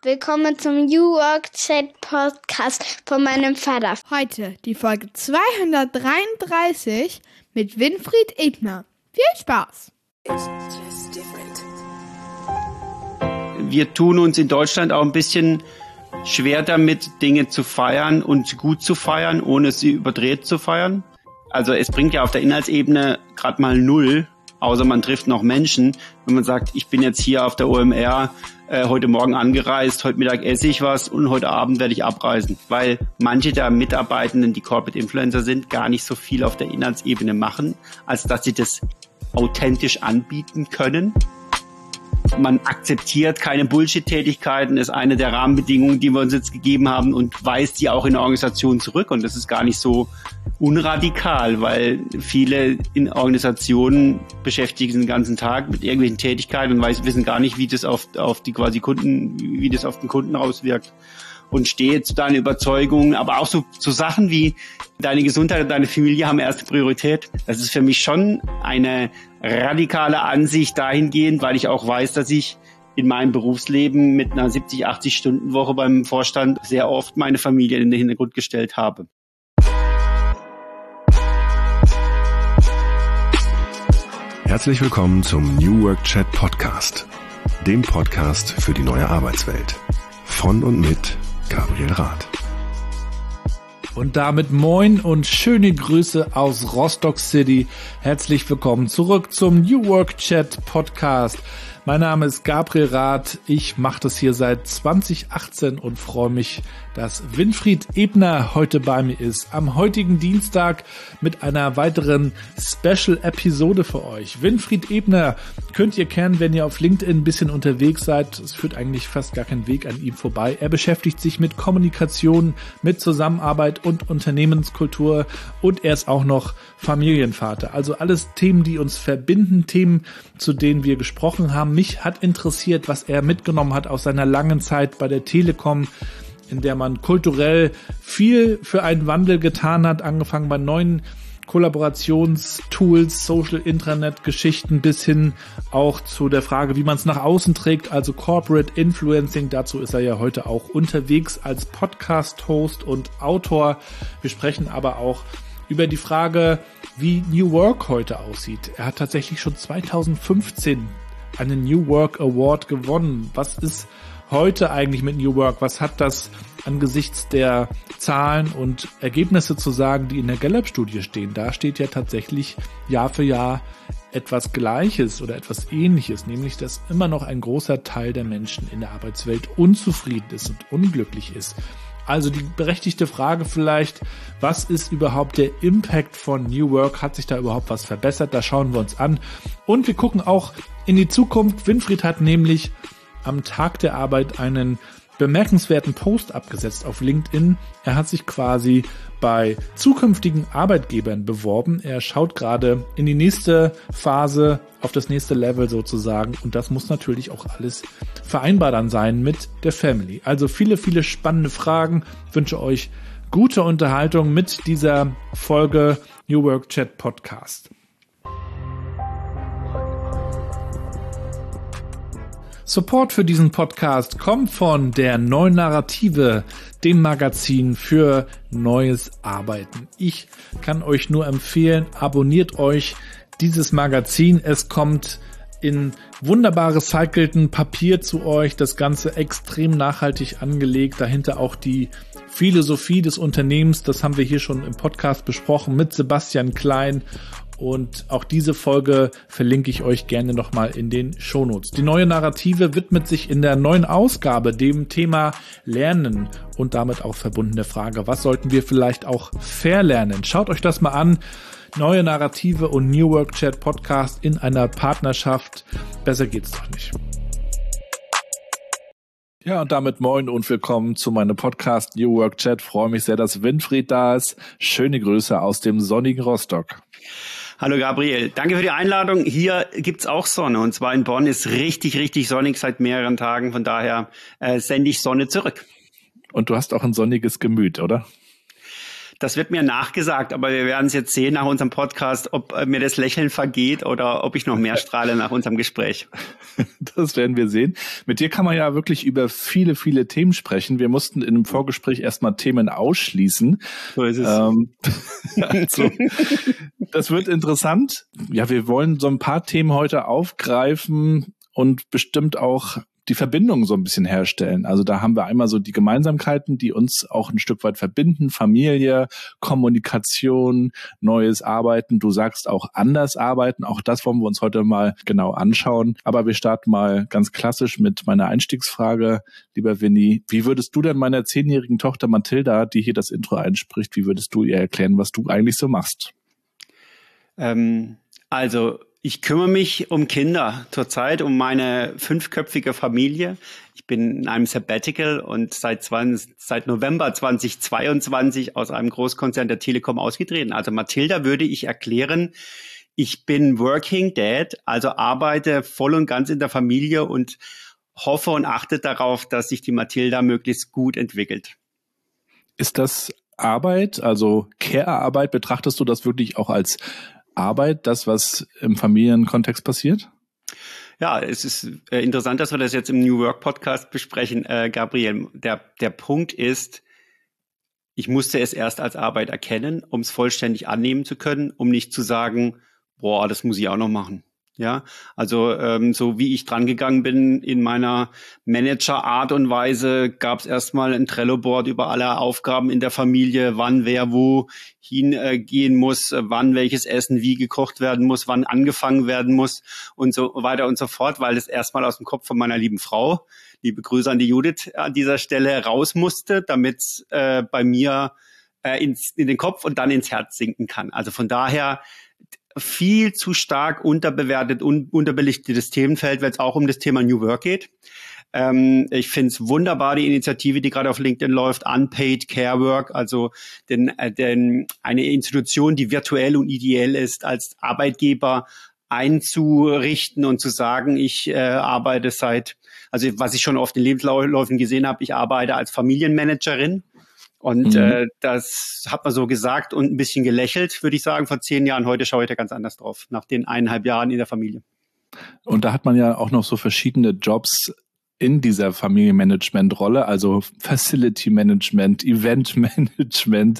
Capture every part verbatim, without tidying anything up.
Willkommen zum New Work Chat Podcast von meinem Vater. Heute die Folge zweihundertdreiunddreißig mit Winfried Ebner. Viel Spaß! Wir tun uns in Deutschland auch ein bisschen schwer damit, Dinge zu feiern und gut zu feiern, ohne sie überdreht zu feiern. Also es bringt ja auf der Inhaltsebene gerade mal null, außer man trifft noch Menschen. Wenn man sagt, ich bin jetzt hier auf der O M R äh, heute Morgen angereist, heute Mittag esse ich was und heute Abend werde ich abreisen. Weil manche der Mitarbeitenden, die Corporate Influencer sind, gar nicht so viel auf der Inhaltsebene machen, als dass sie das authentisch anbieten können. Man akzeptiert keine Bullshit-Tätigkeiten, ist eine der Rahmenbedingungen, die wir uns jetzt gegeben haben und weist die auch in der Organisation zurück. Und das ist gar nicht so unradikal, weil viele in Organisationen beschäftigen sich den ganzen Tag mit irgendwelchen Tätigkeiten und weiß, wissen gar nicht, wie das auf, auf die quasi Kunden, wie das auf den Kunden auswirkt. Und stehe zu deinen Überzeugungen, aber auch so, so Sachen wie deine Gesundheit und deine Familie haben erste Priorität. Das ist für mich schon eine radikale Ansicht dahingehend, weil ich auch weiß, dass ich in meinem Berufsleben mit einer siebzig, achtzig Stunden Woche beim Vorstand sehr oft meine Familie in den Hintergrund gestellt habe. Herzlich willkommen zum New Work Chat Podcast, dem Podcast für die neue Arbeitswelt. Von und mit Gabriel Rath. Und damit moin und schöne Grüße aus Rostock City. Herzlich willkommen zurück zum New Work Chat Podcast. Mein Name ist Gabriel Rath. Ich mache das hier seit zwanzig achtzehn und freue mich, dass Winfried Ebner heute bei mir ist. Am heutigen Dienstag mit einer weiteren Special-Episode für euch. Winfried Ebner könnt ihr kennen, wenn ihr auf LinkedIn ein bisschen unterwegs seid. Es führt eigentlich fast gar kein Weg an ihm vorbei. Er beschäftigt sich mit Kommunikation, mit Zusammenarbeit und Unternehmenskultur und er ist auch noch Familienvater. Also alles Themen, die uns verbinden, Themen, zu denen wir gesprochen haben. Mich hat interessiert, was er mitgenommen hat aus seiner langen Zeit bei der Telekom, in der man kulturell viel für einen Wandel getan hat, angefangen bei neuen Kollaborationstools, Social Intranet Geschichten bis hin auch zu der Frage, wie man es nach außen trägt, also Corporate Influencing. Dazu ist er ja heute auch unterwegs als Podcast-Host und Autor. Wir sprechen aber auch über die Frage, wie New Work heute aussieht. Er hat tatsächlich schon zweitausendfünfzehn einen New Work Award gewonnen. Was ist heute eigentlich mit New Work? Was hat das angesichts der Zahlen und Ergebnisse zu sagen, die in der Gallup-Studie stehen? Da steht ja tatsächlich Jahr für Jahr etwas Gleiches oder etwas Ähnliches, nämlich dass immer noch ein großer Teil der Menschen in der Arbeitswelt unzufrieden ist und unglücklich ist. Also die berechtigte Frage vielleicht, was ist überhaupt der Impact von New Work? Hat sich da überhaupt was verbessert? Da schauen wir uns an. Und wir gucken auch in die Zukunft. Winfried hat nämlich am Tag der Arbeit einen bemerkenswerten Post abgesetzt auf LinkedIn. Er hat sich quasi bei zukünftigen Arbeitgebern beworben. Er schaut gerade in die nächste Phase, auf das nächste Level sozusagen. Und das muss natürlich auch alles vereinbar dann sein mit der Family. Also viele, viele spannende Fragen. Ich wünsche euch gute Unterhaltung mit dieser Folge New Work Chat Podcast. Support für diesen Podcast kommt von der Neuen Narrative, dem Magazin für neues Arbeiten. Ich kann euch nur empfehlen, abonniert euch dieses Magazin. Es kommt in wunderbar recycelten Papier zu euch, das Ganze extrem nachhaltig angelegt, dahinter auch die Philosophie des Unternehmens, das haben wir hier schon im Podcast besprochen mit Sebastian Klein. Und auch diese Folge verlinke ich euch gerne nochmal in den Shownotes. Die neue Narrative widmet sich in der neuen Ausgabe dem Thema Lernen und damit auch verbunden der Frage, was sollten wir vielleicht auch verlernen? Schaut euch das mal an. Neue Narrative und New Work Chat Podcast in einer Partnerschaft. Besser geht's doch nicht. Ja, und damit moin und willkommen zu meinem Podcast New Work Chat. Freue mich sehr, dass Winfried da ist. Schöne Grüße aus dem sonnigen Rostock. Hallo Gabriel, danke für die Einladung. Hier gibt's auch Sonne und zwar in Bonn ist richtig, richtig sonnig seit mehreren Tagen. Von daher äh, sende ich Sonne zurück. Und du hast auch ein sonniges Gemüt, oder? Das wird mir nachgesagt, aber wir werden es jetzt sehen nach unserem Podcast, ob äh, mir das Lächeln vergeht oder ob ich noch mehr strahle nach unserem Gespräch. Das werden wir sehen. Mit dir kann man ja wirklich über viele, viele Themen sprechen. Wir mussten in einem Vorgespräch erstmal Themen ausschließen. So ist es. Ähm, also, das wird interessant. Ja, wir wollen so ein paar Themen heute aufgreifen und bestimmt auch die Verbindung so ein bisschen herstellen. Also da haben wir einmal so die Gemeinsamkeiten, die uns auch ein Stück weit verbinden. Familie, Kommunikation, neues Arbeiten. Du sagst auch anders arbeiten. Auch das wollen wir uns heute mal genau anschauen. Aber wir starten mal ganz klassisch mit meiner Einstiegsfrage. Lieber Winnie, wie würdest du denn meiner zehnjährigen Tochter Mathilda, die hier das Intro einspricht, wie würdest du ihr erklären, was du eigentlich so machst? Ähm, also ich kümmere mich um Kinder zurzeit, um meine fünfköpfige Familie. Ich bin in einem Sabbatical und seit, zwanzig, seit November zweitausendzweiundzwanzig aus einem Großkonzern der Telekom ausgetreten. Also Mathilda würde ich erklären, ich bin Working Dad, also arbeite voll und ganz in der Familie und hoffe und achte darauf, dass sich die Mathilda möglichst gut entwickelt. Ist das Arbeit, also Care-Arbeit, betrachtest du das wirklich auch als Arbeit, das, was im Familienkontext passiert? Ja, es ist äh, interessant, dass wir das jetzt im New Work Podcast besprechen, äh, Gabriel. Der, der Punkt ist, ich musste es erst als Arbeit erkennen, um es vollständig annehmen zu können, um nicht zu sagen, boah, das muss ich auch noch machen. Ja, also ähm, so wie ich dran gegangen bin in meiner Manager-Art und Weise, gab es erstmal ein Trello-Board über alle Aufgaben in der Familie, wann wer wo hingehen äh, muss, äh, wann welches Essen wie gekocht werden muss, wann angefangen werden muss und so weiter und so fort, weil es erstmal aus dem Kopf von meiner lieben Frau, liebe Grüße an die Judith an dieser Stelle, raus musste, damit es äh, bei mir äh, ins, in den Kopf und dann ins Herz sinken kann. Also von daher viel zu stark unterbewertet und unterbelichtetes Themenfeld, wenn es auch um das Thema New Work geht. Ähm, ich finde es wunderbar, die Initiative, die gerade auf LinkedIn läuft, Unpaid Care Work, also denn, äh, denn eine Institution, die virtuell und ideell ist, als Arbeitgeber einzurichten und zu sagen, ich äh, arbeite seit, also was ich schon oft in Lebensläufen gesehen habe, ich arbeite als Familienmanagerin. Und mhm. äh, das hat man so gesagt und ein bisschen gelächelt, würde ich sagen, vor zehn Jahren. Heute schaue ich da ganz anders drauf, nach den eineinhalb Jahren in der Familie. Und da hat man ja auch noch so verschiedene Jobs in dieser Familienmanagement-Rolle, also Facility Management, Event Management.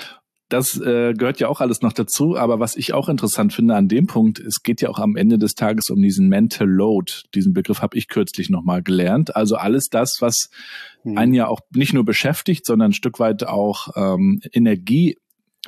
Das äh, gehört ja auch alles noch dazu. Aber was ich auch interessant finde an dem Punkt, es geht ja auch am Ende des Tages um diesen Mental Load. Diesen Begriff habe ich kürzlich nochmal gelernt. Also alles das, was hm. einen ja auch nicht nur beschäftigt, sondern ein Stück weit auch ähm, Energie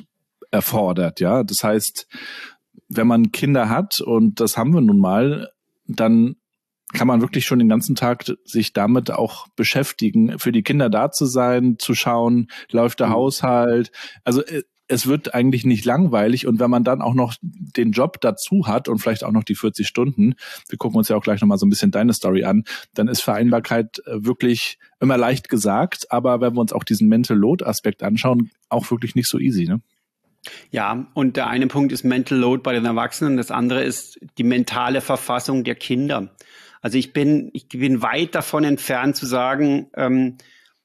erfordert. Ja, das heißt, wenn man Kinder hat, und das haben wir nun mal, dann kann man wirklich schon den ganzen Tag sich damit auch beschäftigen, für die Kinder da zu sein, zu schauen, läuft der mhm. Haushalt. Also es wird eigentlich nicht langweilig. Und wenn man dann auch noch den Job dazu hat und vielleicht auch noch die vierzig Stunden, wir gucken uns ja auch gleich nochmal so ein bisschen deine Story an, dann ist Vereinbarkeit wirklich immer leicht gesagt. Aber wenn wir uns auch diesen Mental Load Aspekt anschauen, auch wirklich nicht so easy, ne? Ja, und der eine Punkt ist Mental Load bei den Erwachsenen, das andere ist die mentale Verfassung der Kinder. Also ich bin, ich bin weit davon entfernt zu sagen, ähm,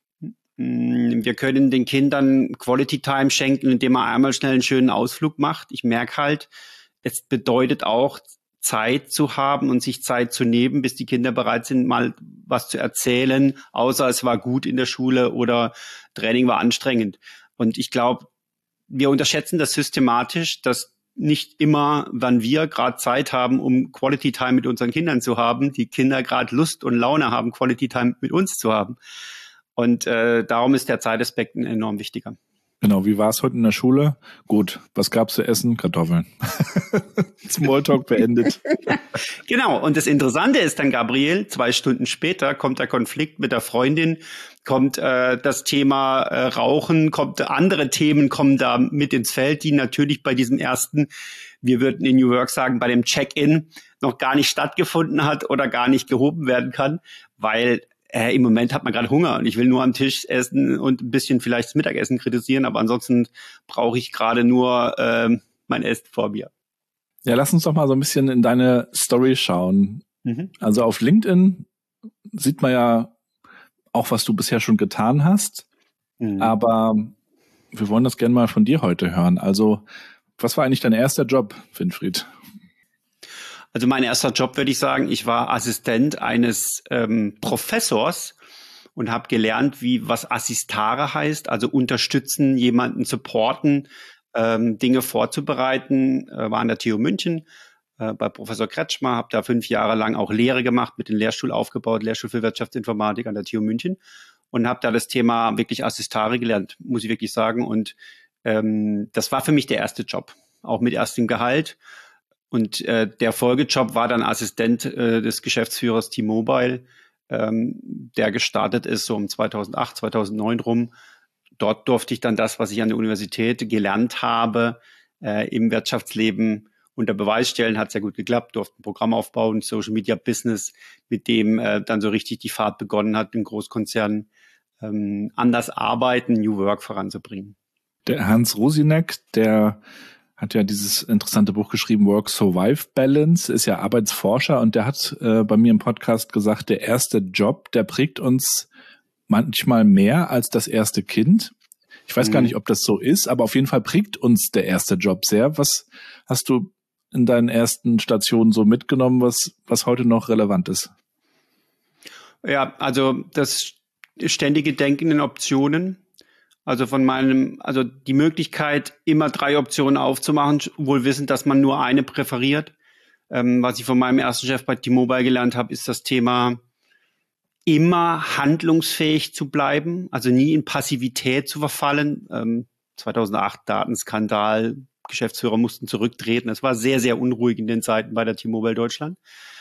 wir können den Kindern Quality Time schenken, indem man einmal schnell einen schönen Ausflug macht. Ich merke halt, es bedeutet auch, Zeit zu haben und sich Zeit zu nehmen, bis die Kinder bereit sind, mal was zu erzählen, außer es war gut in der Schule oder Training war anstrengend. Und ich glaube, wir unterschätzen das systematisch, dass nicht immer, wann wir gerade Zeit haben, um Quality Time mit unseren Kindern zu haben, die Kinder gerade Lust und Laune haben, Quality Time mit uns zu haben. Und äh, darum ist der Zeitaspekt ein enorm wichtiger. Genau, wie war es heute in der Schule? Gut, was gab's zu essen? Kartoffeln. Smalltalk beendet. Genau, und das Interessante ist dann, Gabriel, zwei Stunden später kommt der Konflikt mit der Freundin, kommt äh, das Thema äh, Rauchen, kommt andere Themen kommen da mit ins Feld, die natürlich bei diesem ersten, wir würden in New Work sagen, bei dem Check-in noch gar nicht stattgefunden hat oder gar nicht gehoben werden kann, weil Äh, im Moment hat man gerade Hunger und ich will nur am Tisch essen und ein bisschen vielleicht das Mittagessen kritisieren, aber ansonsten brauche ich gerade nur ähm, mein Essen vor mir. Ja, lass uns doch mal so ein bisschen in deine Story schauen. Mhm. Also auf LinkedIn sieht man ja auch, was du bisher schon getan hast, mhm. aber wir wollen das gerne mal von dir heute hören. Also, was war eigentlich dein erster Job, Winfried? Also mein erster Job, würde ich sagen, ich war Assistent eines ähm, Professors und habe gelernt, wie was Assistare heißt, also unterstützen, jemanden supporten, ähm, Dinge vorzubereiten. Äh, war an der T U München äh, bei Professor Kretschmer, habe da fünf Jahre lang auch Lehre gemacht, mit dem Lehrstuhl aufgebaut, Lehrstuhl für Wirtschaftsinformatik an der T U München und habe da das Thema wirklich Assistare gelernt, muss ich wirklich sagen. Und ähm, das war für mich der erste Job, auch mit erstem Gehalt. Und äh, der Folgejob war dann Assistent äh, des Geschäftsführers T-Mobile, ähm, der gestartet ist so um zweitausendacht, zweitausendneun rum. Dort durfte ich dann das, was ich an der Universität gelernt habe, äh, im Wirtschaftsleben unter Beweis stellen. Hat sehr gut geklappt, durfte ein Programm aufbauen, Social Media Business, mit dem äh, dann so richtig die Fahrt begonnen hat, im Großkonzern ähm, anders arbeiten, New Work voranzubringen. Der Hans Rosinek, der hat ja dieses interessante Buch geschrieben, Work-Survive-Balance, ist ja Arbeitsforscher und der hat äh, bei mir im Podcast gesagt, der erste Job, der prägt uns manchmal mehr als das erste Kind. Ich weiß mhm. gar nicht, ob das so ist, aber auf jeden Fall prägt uns der erste Job sehr. Was hast du in deinen ersten Stationen so mitgenommen, was, was heute noch relevant ist? Ja, also das ständige Denken in Optionen. Also von meinem, also die Möglichkeit, immer drei Optionen aufzumachen, wohl wissend, dass man nur eine präferiert. Ähm, was ich von meinem ersten Chef bei T-Mobile gelernt habe, ist das Thema, immer handlungsfähig zu bleiben, also nie in Passivität zu verfallen. Ähm, zweitausendacht Datenskandal, Geschäftsführer mussten zurücktreten. Es war sehr, sehr unruhig in den Zeiten bei der T-Mobile Deutschland.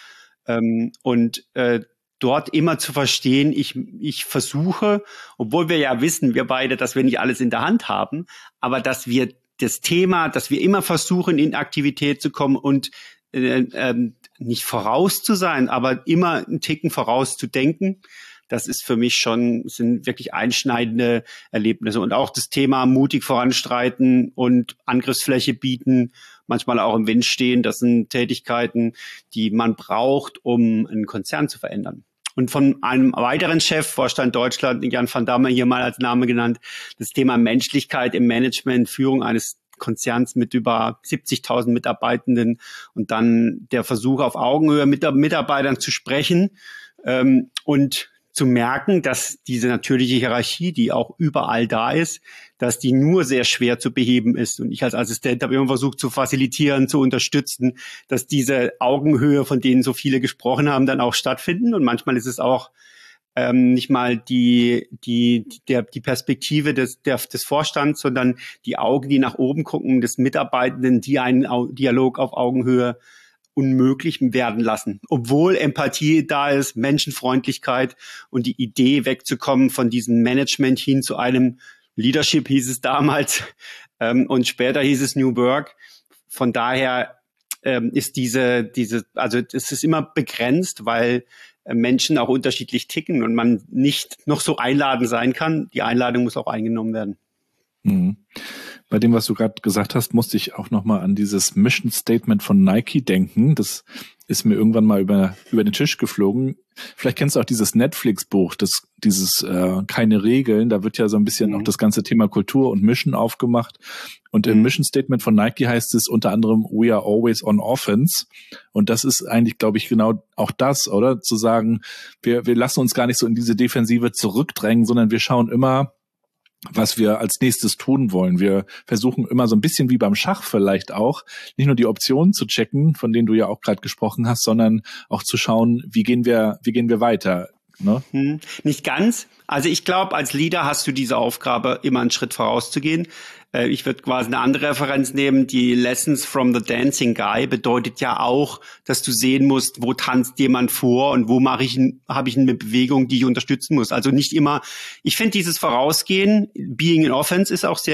Ähm, und äh, dort immer zu verstehen, ich, ich versuche, obwohl wir ja wissen, wir beide, dass wir nicht alles in der Hand haben, aber dass wir das Thema, dass wir immer versuchen, in Aktivität zu kommen und äh, äh, nicht voraus zu sein, aber immer einen Ticken voraus zu denken. Das ist für mich schon, sind wirklich einschneidende Erlebnisse. Und auch das Thema mutig voranstreiten und Angriffsfläche bieten, manchmal auch im Wind stehen. Das sind Tätigkeiten, die man braucht, um einen Konzern zu verändern. Und von einem weiteren Chef, Vorstand Deutschland, Jan van Damme hier mal als Name genannt, das Thema Menschlichkeit im Management, Führung eines Konzerns mit über siebzigtausend Mitarbeitenden und dann der Versuch, auf Augenhöhe mit Mitarbeitern zu sprechen ähm, und zu merken, dass diese natürliche Hierarchie, die auch überall da ist, dass die nur sehr schwer zu beheben ist. Und ich als Assistent habe immer versucht zu facilitieren, zu unterstützen, dass diese Augenhöhe, von denen so viele gesprochen haben, dann auch stattfinden. Und manchmal ist es auch ähm, nicht mal die die der die Perspektive des der, des Vorstands, sondern die Augen, die nach oben gucken, des Mitarbeitenden, die einen Dialog auf Augenhöhe unmöglich werden lassen, obwohl Empathie da ist, Menschenfreundlichkeit und die Idee wegzukommen von diesem Management hin zu einem Leadership, hieß es damals, ähm, und später hieß es New Work. Von daher ähm, ist diese, diese, also es ist immer begrenzt, weil äh, Menschen auch unterschiedlich ticken und man nicht noch so einladend sein kann. Die Einladung muss auch eingenommen werden. Mhm. Bei dem, was du gerade gesagt hast, musste ich auch nochmal an dieses Mission Statement von Nike denken. Das ist mir irgendwann mal über über den Tisch geflogen. Vielleicht kennst du auch dieses Netflix-Buch, das dieses äh, Keine Regeln. Da wird ja so ein bisschen mhm. auch das ganze Thema Kultur und Mission aufgemacht. Und im mhm. Mission Statement von Nike heißt es unter anderem, we are always on offense. Und das ist eigentlich, glaube ich, genau auch das, oder? Zu sagen, wir wir lassen uns gar nicht so in diese Defensive zurückdrängen, sondern wir schauen immer, was wir als nächstes tun wollen. Wir versuchen immer so ein bisschen wie beim Schach vielleicht auch, nicht nur die Optionen zu checken, von denen du ja auch gerade gesprochen hast, sondern auch zu schauen, wie gehen wir, wie gehen wir weiter. Ne? Hm, nicht ganz. Also ich glaube, als Leader hast du diese Aufgabe, immer einen Schritt vorauszugehen. Äh, ich würde quasi eine andere Referenz nehmen. Die Lessons from the Dancing Guy bedeutet ja auch, dass du sehen musst, wo tanzt jemand vor und wo mache ich, habe ich eine Bewegung, die ich unterstützen muss. Also nicht immer. Ich finde dieses Vorausgehen, Being in Offense, ist auch sehr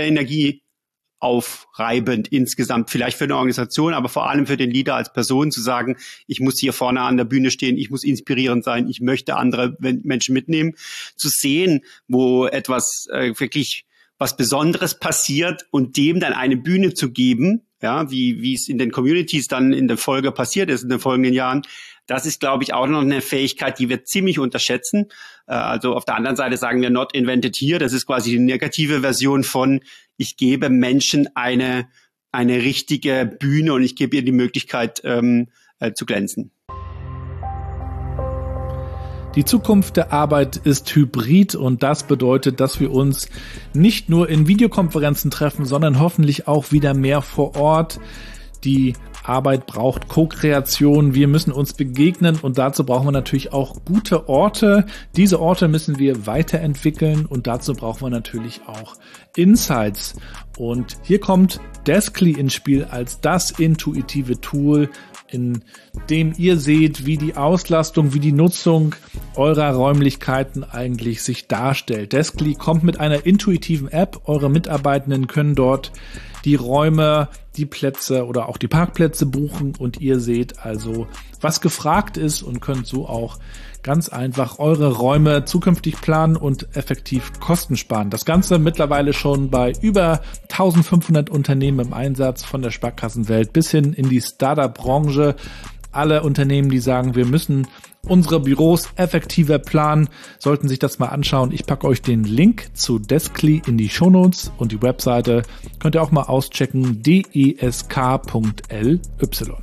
energieaufreibend insgesamt, vielleicht für eine Organisation, aber vor allem für den Leader als Person zu sagen, ich muss hier vorne an der Bühne stehen, ich muss inspirierend sein, ich möchte andere Menschen mitnehmen, zu sehen, wo etwas äh, wirklich was Besonderes passiert und dem dann eine Bühne zu geben, ja, wie wie es in den Communities dann in der Folge passiert ist in den folgenden Jahren, Das ist, glaube ich, auch noch eine Fähigkeit, die wir ziemlich unterschätzen. Also auf der anderen Seite sagen wir not invented here. Das ist quasi die negative Version von, ich gebe Menschen eine, eine richtige Bühne und ich gebe ihr die Möglichkeit, ähm, äh, zu glänzen. Die Zukunft der Arbeit ist hybrid und das bedeutet, dass wir uns nicht nur in Videokonferenzen treffen, sondern hoffentlich auch wieder mehr vor Ort. Die Arbeit braucht Co-Kreation. Wir müssen uns begegnen und dazu brauchen wir natürlich auch gute Orte. Diese Orte müssen wir weiterentwickeln und dazu brauchen wir natürlich auch Insights. Und hier kommt Deskly ins Spiel als das intuitive Tool, in dem ihr seht, wie die Auslastung, wie die Nutzung eurer Räumlichkeiten eigentlich sich darstellt. Deskly kommt mit einer intuitiven App. Eure Mitarbeitenden können dort die Räume, die Plätze oder auch die Parkplätze buchen und ihr seht also, was gefragt ist und könnt so auch ganz einfach eure Räume zukünftig planen und effektiv Kosten sparen. Das Ganze mittlerweile schon bei über eintausendfünfhundert Unternehmen im Einsatz, von der Sparkassenwelt bis hin in die Startup-Branche. Alle Unternehmen, die sagen, wir müssen unsere Büros effektiver planen, sollten sich das mal anschauen. Ich packe euch den Link zu Deskly in die Shownotes und die Webseite könnt ihr auch mal auschecken, desk punkt l y.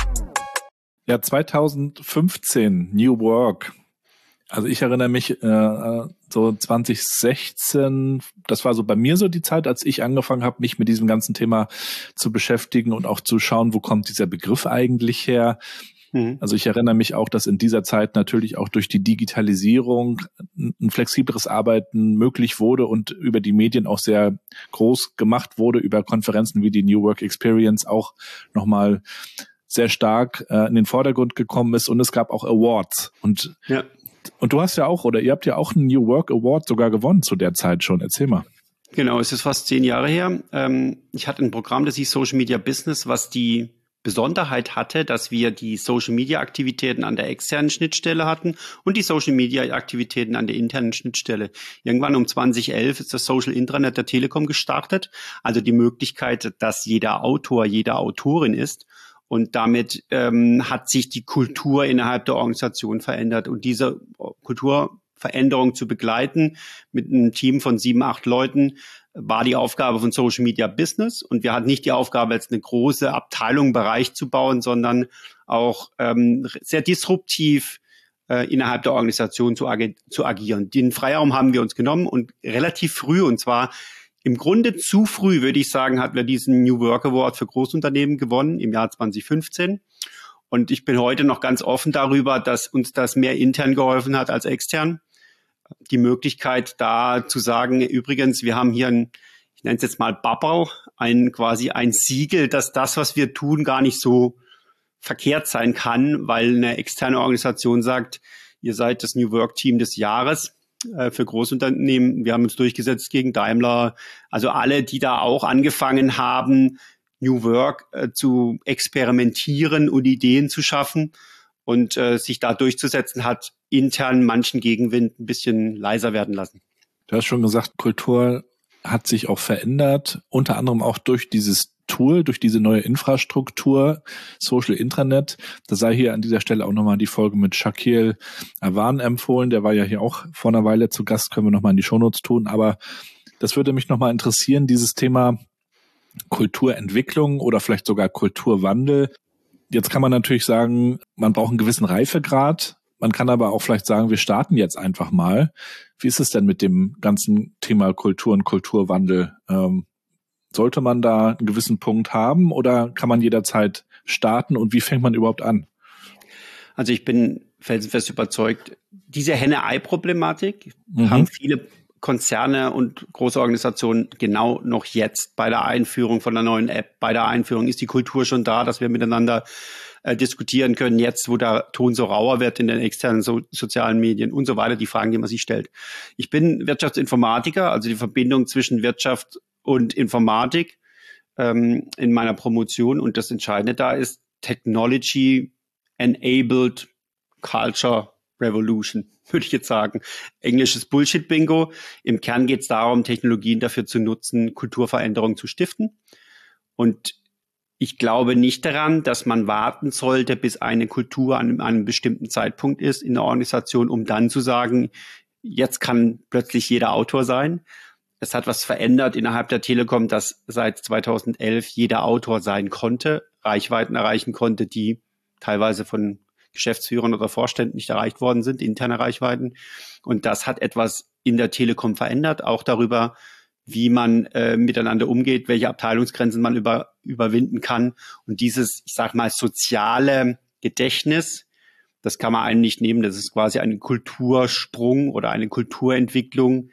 Ja, zweitausendfünfzehn, New Work. Also ich erinnere mich, äh, so zwanzig sechzehn, das war so bei mir so die Zeit, als ich angefangen habe, mich mit diesem ganzen Thema zu beschäftigen und auch zu schauen, wo kommt dieser Begriff eigentlich her. Mhm. Also ich erinnere mich auch, dass in dieser Zeit natürlich auch durch die Digitalisierung ein flexibleres Arbeiten möglich wurde und über die Medien auch sehr groß gemacht wurde, über Konferenzen wie die New Work Experience auch nochmal sehr stark äh, in den Vordergrund gekommen ist und es gab auch Awards. Und, ja. und du hast ja auch, oder ihr habt ja auch einen New Work Award sogar gewonnen zu der Zeit schon. Erzähl mal. Genau, es ist fast zehn Jahre her. Ähm, ich hatte ein Programm, das hieß Social Media Business, was die Besonderheit hatte, dass wir die Social Media Aktivitäten an der externen Schnittstelle hatten und die Social Media Aktivitäten an der internen Schnittstelle. Irgendwann um zwanzig elf ist das Social Intranet der Telekom gestartet. Also die Möglichkeit, dass jeder Autor, jede Autorin ist. Und damit ähm, hat sich die Kultur innerhalb der Organisation verändert. Und diese Kulturveränderung zu begleiten mit einem Team von sieben, acht Leuten war die Aufgabe von Social Media Business. Und wir hatten nicht die Aufgabe, jetzt eine große Abteilung, Bereich zu bauen, sondern auch ähm, sehr disruptiv äh, innerhalb der Organisation zu, ag- zu agieren. Den Freiraum haben wir uns genommen und relativ früh, und zwar im Grunde zu früh, würde ich sagen, hatten wir diesen New Work Award für Großunternehmen gewonnen im Jahr zwanzig fünfzehn. Und ich bin heute noch ganz offen darüber, dass uns das mehr intern geholfen hat als extern. Die Möglichkeit da zu sagen, übrigens, wir haben hier ein, ich nenne es jetzt mal Babau, ein quasi ein Siegel, dass das, was wir tun, gar nicht so verkehrt sein kann, weil eine externe Organisation sagt, ihr seid das New Work Team des Jahres für Großunternehmen. Wir haben uns durchgesetzt gegen Daimler. Also alle, die da auch angefangen haben, New Work äh, zu experimentieren und Ideen zu schaffen und äh, sich da durchzusetzen, hat intern manchen Gegenwind ein bisschen leiser werden lassen. Du hast schon gesagt, Kultur hat sich auch verändert, unter anderem auch durch dieses Tool, durch diese neue Infrastruktur, Social Intranet. Da sei hier an dieser Stelle auch nochmal die Folge mit Shakil Awan empfohlen. Der war ja hier auch vor einer Weile zu Gast, können wir nochmal in die Shownotes tun. Aber das würde mich nochmal interessieren, dieses Thema Kulturentwicklung oder vielleicht sogar Kulturwandel. Jetzt kann man natürlich sagen, man braucht einen gewissen Reifegrad. Man kann aber auch vielleicht sagen, wir starten jetzt einfach mal. Wie ist es denn mit dem ganzen Thema Kultur und Kulturwandel? Ähm, Sollte man da einen gewissen Punkt haben oder kann man jederzeit starten und wie fängt man überhaupt an? Also ich bin felsenfest überzeugt, diese Henne-Ei-Problematik mhm. haben viele Konzerne und große Organisationen genau noch jetzt bei der Einführung von der neuen App. Bei der Einführung ist die Kultur schon da, dass wir miteinander äh, diskutieren können, jetzt wo der Ton so rauer wird in den externen so, sozialen Medien und so weiter, die Fragen, die man sich stellt. Ich bin Wirtschaftsinformatiker, also die Verbindung zwischen Wirtschaft und Informatik ähm, in meiner Promotion. Und das Entscheidende da ist Technology Enabled Culture Revolution, würde ich jetzt sagen. Englisches Bullshit-Bingo. Im Kern geht es darum, Technologien dafür zu nutzen, Kulturveränderungen zu stiften. Und Ich glaube nicht daran, dass man warten sollte, bis eine Kultur an einem bestimmten Zeitpunkt ist in der Organisation, um dann zu sagen, jetzt kann plötzlich jeder Autor sein. Es hat was verändert innerhalb der Telekom, dass seit zweitausendelf jeder Autor sein konnte, Reichweiten erreichen konnte, die teilweise von Geschäftsführern oder Vorständen nicht erreicht worden sind, interne Reichweiten. Und das hat etwas in der Telekom verändert, auch darüber, wie man äh, miteinander umgeht, welche Abteilungsgrenzen man über, überwinden kann. Und dieses, ich sag mal, soziale Gedächtnis, das kann man einem nicht nehmen. Das ist quasi ein Kultursprung oder eine Kulturentwicklung,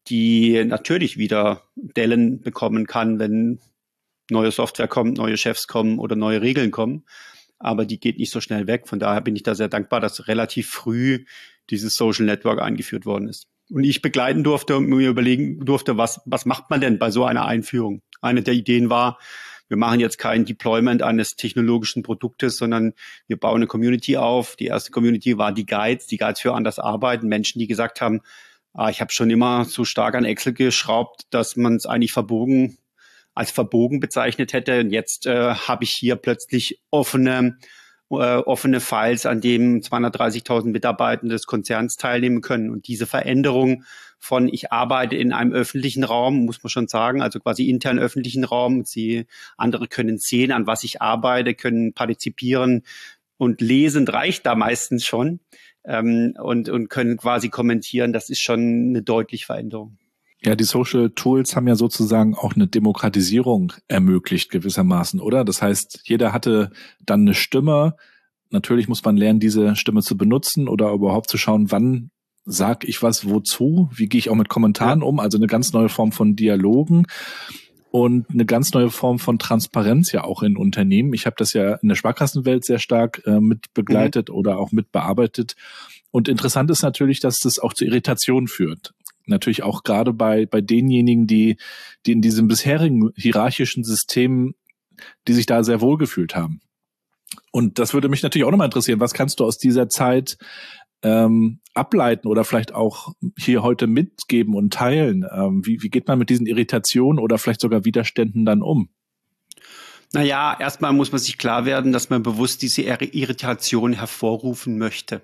die natürlich wieder Dellen bekommen kann, wenn neue Software kommt, neue Chefs kommen oder neue Regeln kommen. Aber die geht nicht so schnell weg. Von daher bin ich da sehr dankbar, dass relativ früh dieses Social Network eingeführt worden ist. Und ich begleiten durfte und mir überlegen durfte, was, was macht man denn bei so einer Einführung? Eine der Ideen war, wir machen jetzt kein Deployment eines technologischen Produktes, sondern wir bauen eine Community auf. Die erste Community war die Guides, die Guides für anders arbeiten. Menschen, die gesagt haben, ah, ich habe schon immer so stark an Excel geschraubt, dass man es eigentlich verbogen, als verbogen bezeichnet hätte. Und jetzt äh, habe ich hier plötzlich offene Äh, offene Files, an denen zweihundertdreißigtausend Mitarbeitende des Konzerns teilnehmen können. Und diese Veränderung von ich arbeite in einem öffentlichen Raum, muss man schon sagen, also quasi intern öffentlichen Raum, sie, andere können sehen, an was ich arbeite, können partizipieren und lesend reicht da meistens schon ähm, und, und können quasi kommentieren. Das ist schon eine deutliche Veränderung. Ja, die Social Tools haben ja sozusagen auch eine Demokratisierung ermöglicht gewissermaßen, oder? Das heißt, jeder hatte dann eine Stimme. Natürlich muss man lernen, diese Stimme zu benutzen oder überhaupt zu schauen, wann sage ich was wozu? Wie gehe ich auch mit Kommentaren ja. um? Also eine ganz neue Form von Dialogen und eine ganz neue Form von Transparenz ja auch in Unternehmen. Ich habe das ja in der Sparkassenwelt sehr stark äh, mit begleitet mhm. oder auch mit bearbeitet. Und interessant ist natürlich, dass das auch zu Irritationen führt. Natürlich auch gerade bei bei denjenigen, die die in diesem bisherigen hierarchischen System, die sich da sehr wohl gefühlt haben. Und das würde mich natürlich auch nochmal interessieren. Was kannst du aus dieser Zeit ähm, ableiten oder vielleicht auch hier heute mitgeben und teilen? Ähm, wie, wie geht man mit diesen Irritationen oder vielleicht sogar Widerständen dann um? Naja, erstmal muss man sich klar werden, dass man bewusst diese Irritation hervorrufen möchte.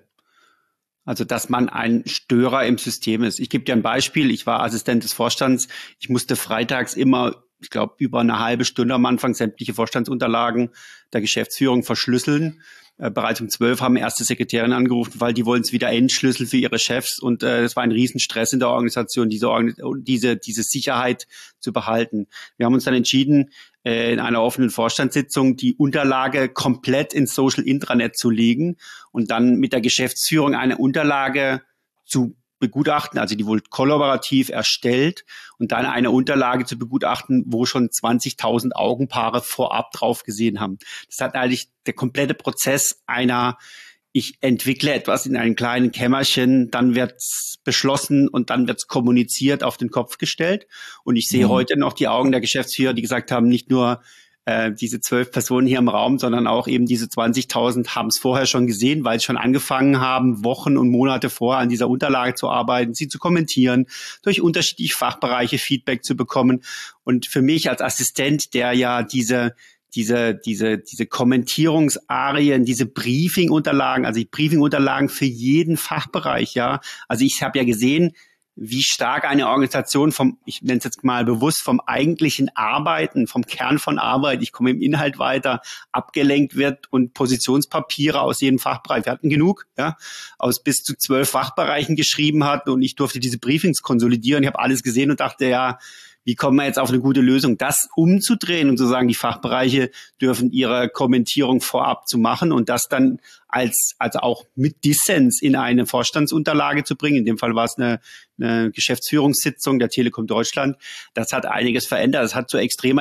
Also, dass man ein Störer im System ist. Ich gebe dir ein Beispiel. Ich war Assistent des Vorstands. Ich musste freitags immer, ich glaube, über eine halbe Stunde am Anfang sämtliche Vorstandsunterlagen der Geschäftsführung verschlüsseln. Äh, bereits um zwölf haben erste Sekretärin angerufen, weil die wollen es wieder entschlüsseln für ihre Chefs. Und es äh, war ein Riesenstress in der Organisation, diese, diese, diese Sicherheit zu behalten. Wir haben uns dann entschieden, äh, in einer offenen Vorstandssitzung die Unterlage komplett ins Social Intranet zu legen und dann mit der Geschäftsführung eine Unterlage zu begutachten, also die wurde kollaborativ erstellt und dann eine Unterlage zu begutachten, wo schon zwanzigtausend Augenpaare vorab drauf gesehen haben. Das hat eigentlich der komplette Prozess einer, ich entwickle etwas in einem kleinen Kämmerchen, dann wird's beschlossen und dann wird's kommuniziert, auf den Kopf gestellt. Und ich sehe mhm. heute noch die Augen der Geschäftsführer, die gesagt haben, nicht nur äh, diese zwölf Personen hier im Raum, sondern auch eben diese zwanzigtausend haben es vorher schon gesehen, weil sie schon angefangen haben, Wochen und Monate vorher an dieser Unterlage zu arbeiten, sie zu kommentieren, durch unterschiedliche Fachbereiche Feedback zu bekommen. Und für mich als Assistent, der ja diese diese diese diese Kommentierungsarien, diese Briefing-Unterlagen, also die Briefing-Unterlagen für jeden Fachbereich, ja. Also ich habe ja gesehen, wie stark eine Organisation vom, ich nenne es jetzt mal bewusst, vom eigentlichen Arbeiten, vom Kern von Arbeit, ich komme im Inhalt weiter, abgelenkt wird und Positionspapiere aus jedem Fachbereich, wir hatten genug, ja, aus bis zu zwölf Fachbereichen geschrieben hat und ich durfte diese Briefings konsolidieren, ich habe alles gesehen und dachte, ja, wie kommen wir jetzt auf eine gute Lösung, das umzudrehen und zu sagen, die Fachbereiche dürfen ihre Kommentierung vorab zu machen und das dann als also auch mit Dissens in eine Vorstandsunterlage zu bringen. In dem Fall war es eine, eine Geschäftsführungssitzung der Telekom Deutschland. Das hat einiges verändert. Das hat zu extremer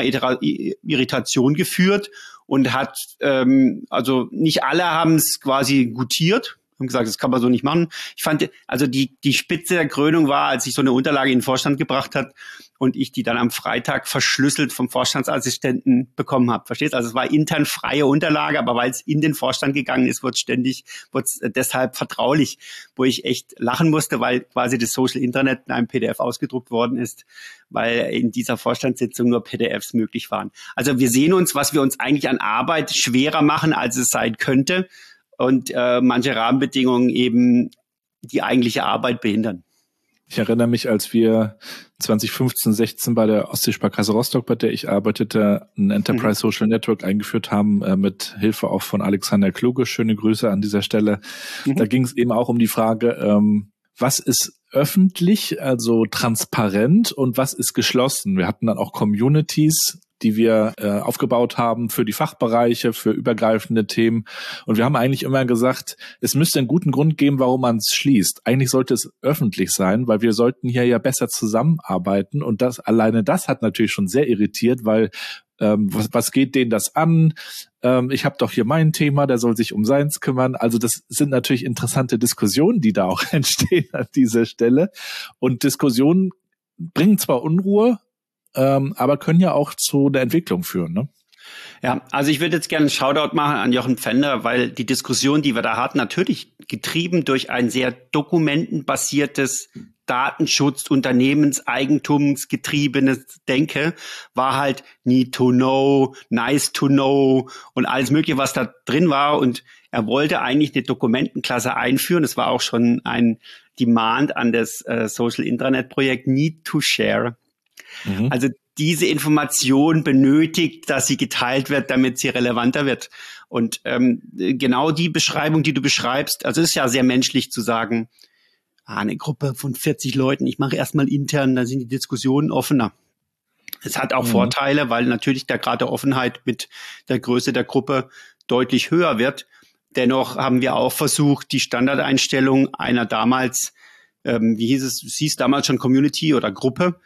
Irritation geführt und hat, ähm, also nicht alle haben es quasi gutiert. haben gesagt, das kann man so nicht machen. Ich fand, also die, die Spitze der Krönung war, als ich so eine Unterlage in den Vorstand gebracht hat und ich die dann am Freitag verschlüsselt vom Vorstandsassistenten bekommen habe. Verstehst? Also es war intern freie Unterlage, aber weil es in den Vorstand gegangen ist, wurde es ständig, wurde es deshalb vertraulich, wo ich echt lachen musste, weil quasi das Social Intranet in einem P D F ausgedruckt worden ist, weil in dieser Vorstandssitzung nur P D Fs möglich waren. Also wir sehen uns, was wir uns eigentlich an Arbeit schwerer machen, als es sein könnte. Und äh, manche Rahmenbedingungen eben die eigentliche Arbeit behindern. Ich erinnere mich, als wir zwanzig fünfzehn, sechzehn bei der Ostseesparkasse Rostock, bei der ich arbeitete, ein Enterprise Social Network eingeführt haben, äh, mit Hilfe auch von Alexander Kluge. Schöne Grüße an dieser Stelle. Mhm. Da ging es eben auch um die Frage, ähm, was ist öffentlich, also transparent, und was ist geschlossen? Wir hatten dann auch Communities, die wir äh, aufgebaut haben für die Fachbereiche, für übergreifende Themen. Und wir haben eigentlich immer gesagt, es müsste einen guten Grund geben, warum man es schließt. Eigentlich sollte es öffentlich sein, weil wir sollten hier ja besser zusammenarbeiten. Und das alleine das hat natürlich schon sehr irritiert, weil ähm, was, was geht denen das an? Ähm, ich habe doch hier mein Thema, der soll sich um seins kümmern. Also das sind natürlich interessante Diskussionen, die da auch entstehen an dieser Stelle. Und Diskussionen bringen zwar Unruhe, Ähm, aber können ja auch zu der Entwicklung führen, ne? Ja, also ich würde jetzt gerne einen Shoutout machen an Jochen Pfänder, weil die Diskussion, die wir da hatten, natürlich getrieben durch ein sehr dokumentenbasiertes Datenschutz, unternehmenseigentumsgetriebenes Denke, war halt need to know, nice to know und alles Mögliche, was da drin war. Und er wollte eigentlich eine Dokumentenklasse einführen. Das war auch schon ein Demand an das äh, Social Intranet Projekt Need to Share. Mhm. Also diese Information benötigt, dass sie geteilt wird, damit sie relevanter wird. Und ähm, genau die Beschreibung, die du beschreibst, also es ist ja sehr menschlich zu sagen, ah, eine Gruppe von vierzig Leuten, ich mache erstmal intern, dann sind die Diskussionen offener. Es hat auch mhm. Vorteile, weil natürlich der Grad der Offenheit mit der Größe der Gruppe deutlich höher wird. Dennoch haben wir auch versucht, die Standardeinstellung einer damals, ähm, wie hieß es, es hieß damals schon Community oder Gruppe,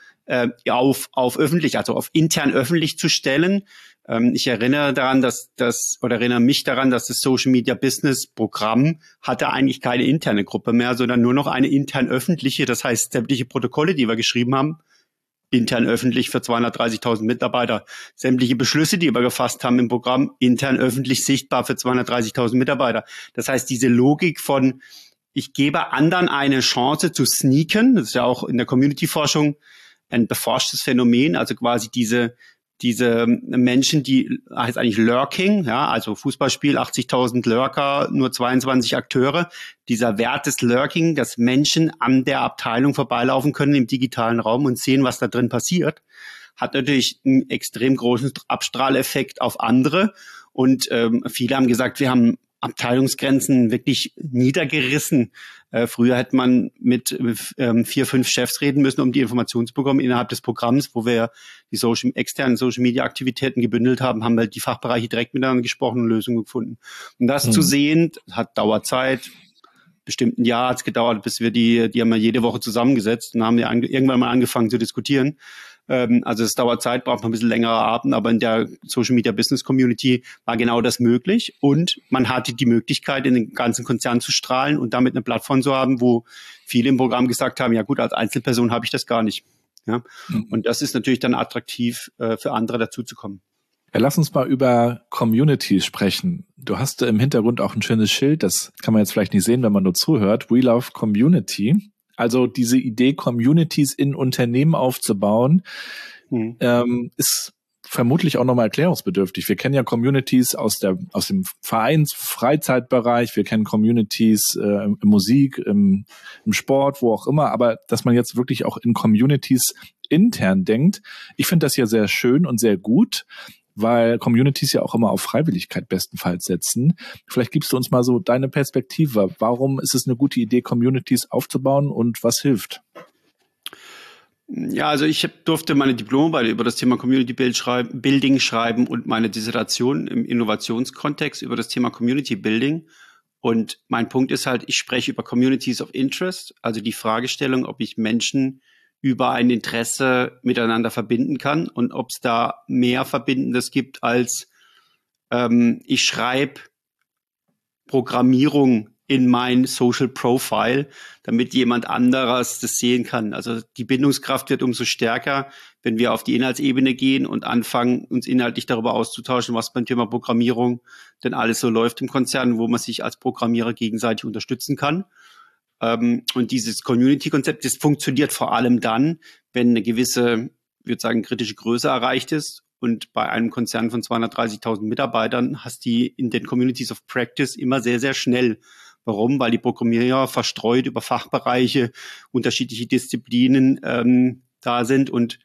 auf auf öffentlich, also auf intern öffentlich zu stellen. Ähm, ich erinnere daran, dass das oder erinnere mich daran, dass das Social Media Business Programm hatte eigentlich keine interne Gruppe mehr, sondern nur noch eine intern öffentliche. Das heißt, sämtliche Protokolle, die wir geschrieben haben, intern öffentlich für zweihundertdreißigtausend Mitarbeiter. Sämtliche Beschlüsse, die wir gefasst haben im Programm, intern öffentlich sichtbar für zweihundertdreißigtausend Mitarbeiter. Das heißt, diese Logik von ich gebe anderen eine Chance zu sneaken, das ist ja auch in der Community-Forschung ein beforschtes Phänomen, also quasi diese diese Menschen, die heißt eigentlich Lurking, ja, also Fußballspiel, achtzigtausend Lurker, nur zweiundzwanzig Akteure. Dieser Wert des Lurking, dass Menschen an der Abteilung vorbeilaufen können im digitalen Raum und sehen, was da drin passiert, hat natürlich einen extrem großen Abstrahleffekt auf andere. Und ähm, viele haben gesagt, wir haben Abteilungsgrenzen wirklich niedergerissen. Äh, früher hätte man mit ähm, vier, fünf Chefs reden müssen, um die Information zu bekommen. Innerhalb des Programms, wo wir die Social, externen Social-Media-Aktivitäten gebündelt haben, haben wir die Fachbereiche direkt miteinander gesprochen und Lösungen gefunden. Und das mhm. zu sehen, hat Dauerzeit. Bestimmt ein Jahr hat es gedauert, bis wir die, die haben wir jede Woche zusammengesetzt und haben ja ange- irgendwann mal angefangen zu diskutieren. Also es dauert Zeit, braucht man ein bisschen längere Abend, aber in der Social Media Business Community war genau das möglich und man hatte die Möglichkeit, in den ganzen Konzern zu strahlen und damit eine Plattform zu haben, wo viele im Programm gesagt haben, ja gut, als Einzelperson habe ich das gar nicht. Ja? Mhm. Und das ist natürlich dann attraktiv äh, für andere dazuzukommen. Ja, lass uns mal über Communities sprechen. Du hast im Hintergrund auch ein schönes Schild, das kann man jetzt vielleicht nicht sehen, wenn man nur zuhört. We love Community. Also diese Idee, Communities in Unternehmen aufzubauen, mhm. ähm, ist vermutlich auch nochmal erklärungsbedürftig. Wir kennen ja Communities aus der aus dem Vereins-Freizeitbereich, wir kennen Communities äh, in Musik, im, im Sport, wo auch immer, aber dass man jetzt wirklich auch in Communities intern denkt, ich finde das ja sehr schön und sehr gut, weil Communities ja auch immer auf Freiwilligkeit bestenfalls setzen. Vielleicht gibst du uns mal so deine Perspektive. Warum ist es eine gute Idee, Communities aufzubauen und was hilft? Ja, also ich durfte meine Diplomarbeit über das Thema Community Building schreiben und meine Dissertation im Innovationskontext über das Thema Community Building. Und mein Punkt ist halt, ich spreche über Communities of Interest, also die Fragestellung, ob ich Menschen über ein Interesse miteinander verbinden kann und ob es da mehr Verbindendes gibt als ähm, ich schreibe Programmierung in mein Social Profile, damit jemand anderes das sehen kann. Also die Bindungskraft wird umso stärker, wenn wir auf die Inhaltsebene gehen und anfangen, uns inhaltlich darüber auszutauschen, was beim Thema Programmierung denn alles so läuft im Konzern, wo man sich als Programmierer gegenseitig unterstützen kann. Ähm, und dieses Community-Konzept, das funktioniert vor allem dann, wenn eine gewisse, ich würde sagen, kritische Größe erreicht ist. Und bei einem Konzern von zweihundertdreißigtausend Mitarbeitern hast die in den Communities of Practice immer sehr, sehr schnell. Warum? Weil die Programmierer verstreut über Fachbereiche, unterschiedliche Disziplinen ähm, da sind. Und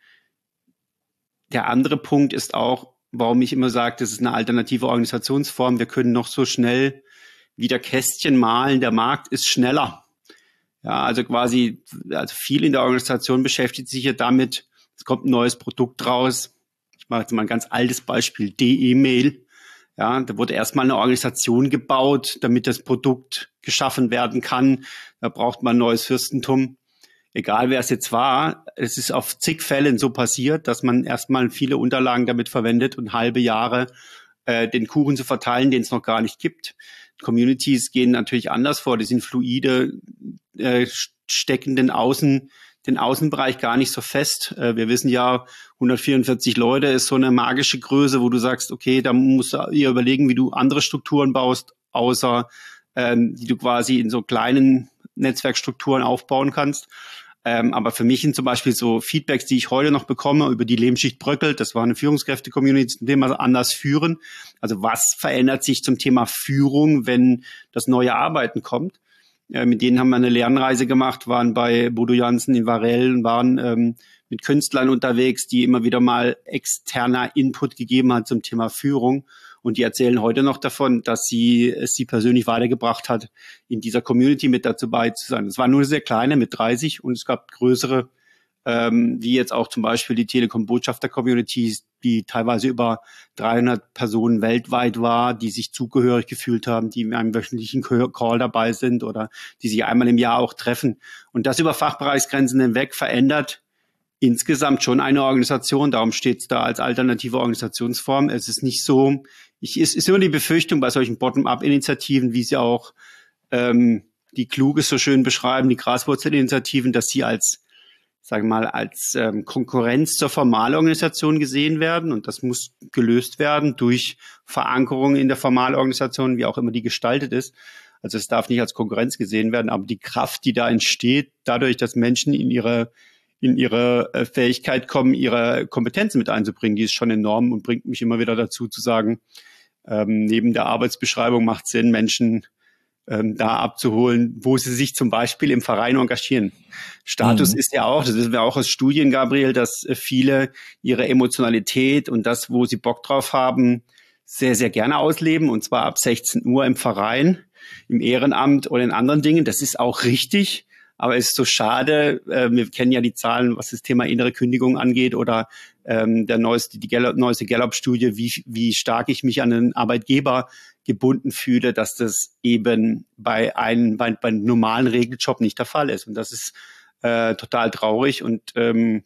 der andere Punkt ist auch, warum ich immer sage, das ist eine alternative Organisationsform. Wir können noch so schnell wieder Kästchen malen. Der Markt ist schneller. Ja, also quasi, also viel in der Organisation beschäftigt sich ja damit, es kommt ein neues Produkt raus. Ich mache jetzt mal ein ganz altes Beispiel, D E-Mail. Ja, da wurde erstmal eine Organisation gebaut, damit das Produkt geschaffen werden kann. Da braucht man ein neues Fürstentum. Egal wer es jetzt war, es ist auf zig Fällen so passiert, dass man erstmal viele Unterlagen damit verwendet und halbe Jahre äh, den Kuchen zu verteilen, den es noch gar nicht gibt. Communities gehen natürlich anders vor, die sind fluide, äh, stecken den Außen, den Außenbereich gar nicht so fest. Äh, wir wissen ja, hundertvierundvierzig Leute ist so eine magische Größe, wo du sagst, okay, da musst du ihr überlegen, wie du andere Strukturen baust, außer ähm, die du quasi in so kleinen Netzwerkstrukturen aufbauen kannst. Ähm, aber für mich sind zum Beispiel so Feedbacks, die ich heute noch bekomme über die Lehmschicht Bröckelt, das war eine Führungskräfte-Community, zum Thema anders führen. Also was verändert sich zum Thema Führung, wenn das neue Arbeiten kommt? Äh, mit denen haben wir eine Lernreise gemacht, waren bei Bodo Jansen in Varel, waren ähm, mit Künstlern unterwegs, die immer wieder mal externer Input gegeben haben zum Thema Führung. Und die erzählen heute noch davon, dass sie es sie persönlich weitergebracht hat, in dieser Community mit dazu bei zu sein. Es war nur eine sehr kleine mit dreißig und es gab größere, ähm, wie jetzt auch zum Beispiel die Telekom-Botschafter-Communities, die teilweise über dreihundert Personen weltweit war, die sich zugehörig gefühlt haben, die in einem wöchentlichen Call dabei sind oder die sich einmal im Jahr auch treffen. Und das über Fachbereichsgrenzen hinweg verändert insgesamt schon eine Organisation. Darum steht es da als alternative Organisationsform. Es ist nicht so, ich, es ist immer die Befürchtung bei solchen Bottom-up-Initiativen, wie sie auch ähm, die Kluges so schön beschreiben, die Graswurzelinitiativen, dass sie als, sagen wir mal, als ähm, Konkurrenz zur Formalorganisation gesehen werden. Und das muss gelöst werden durch Verankerung in der Formalorganisation, wie auch immer die gestaltet ist. Also es darf nicht als Konkurrenz gesehen werden, aber die Kraft, die da entsteht, dadurch, dass Menschen in ihre in ihre Fähigkeit kommen, ihre Kompetenzen mit einzubringen, die ist schon enorm und bringt mich immer wieder dazu zu sagen, ähm, neben der Arbeitsbeschreibung macht es Sinn, Menschen ähm, da abzuholen, wo sie sich zum Beispiel im Verein engagieren. Status mhm. ist ja auch, das wissen wir auch aus Studien, Gabriel, dass viele ihre Emotionalität und das, wo sie Bock drauf haben, sehr, sehr gerne ausleben, und zwar ab sechzehn Uhr im Verein, im Ehrenamt oder in anderen Dingen. Das ist auch richtig. Aber es ist so schade, äh, wir kennen ja die Zahlen, was das Thema innere Kündigung angeht oder ähm, der neueste, die Gallup, neueste Gallup-Studie, wie, wie stark ich mich an den Arbeitgeber gebunden fühle, dass das eben bei einem, bei, bei einem normalen Regeljob nicht der Fall ist. Und das ist äh, total traurig und ähm,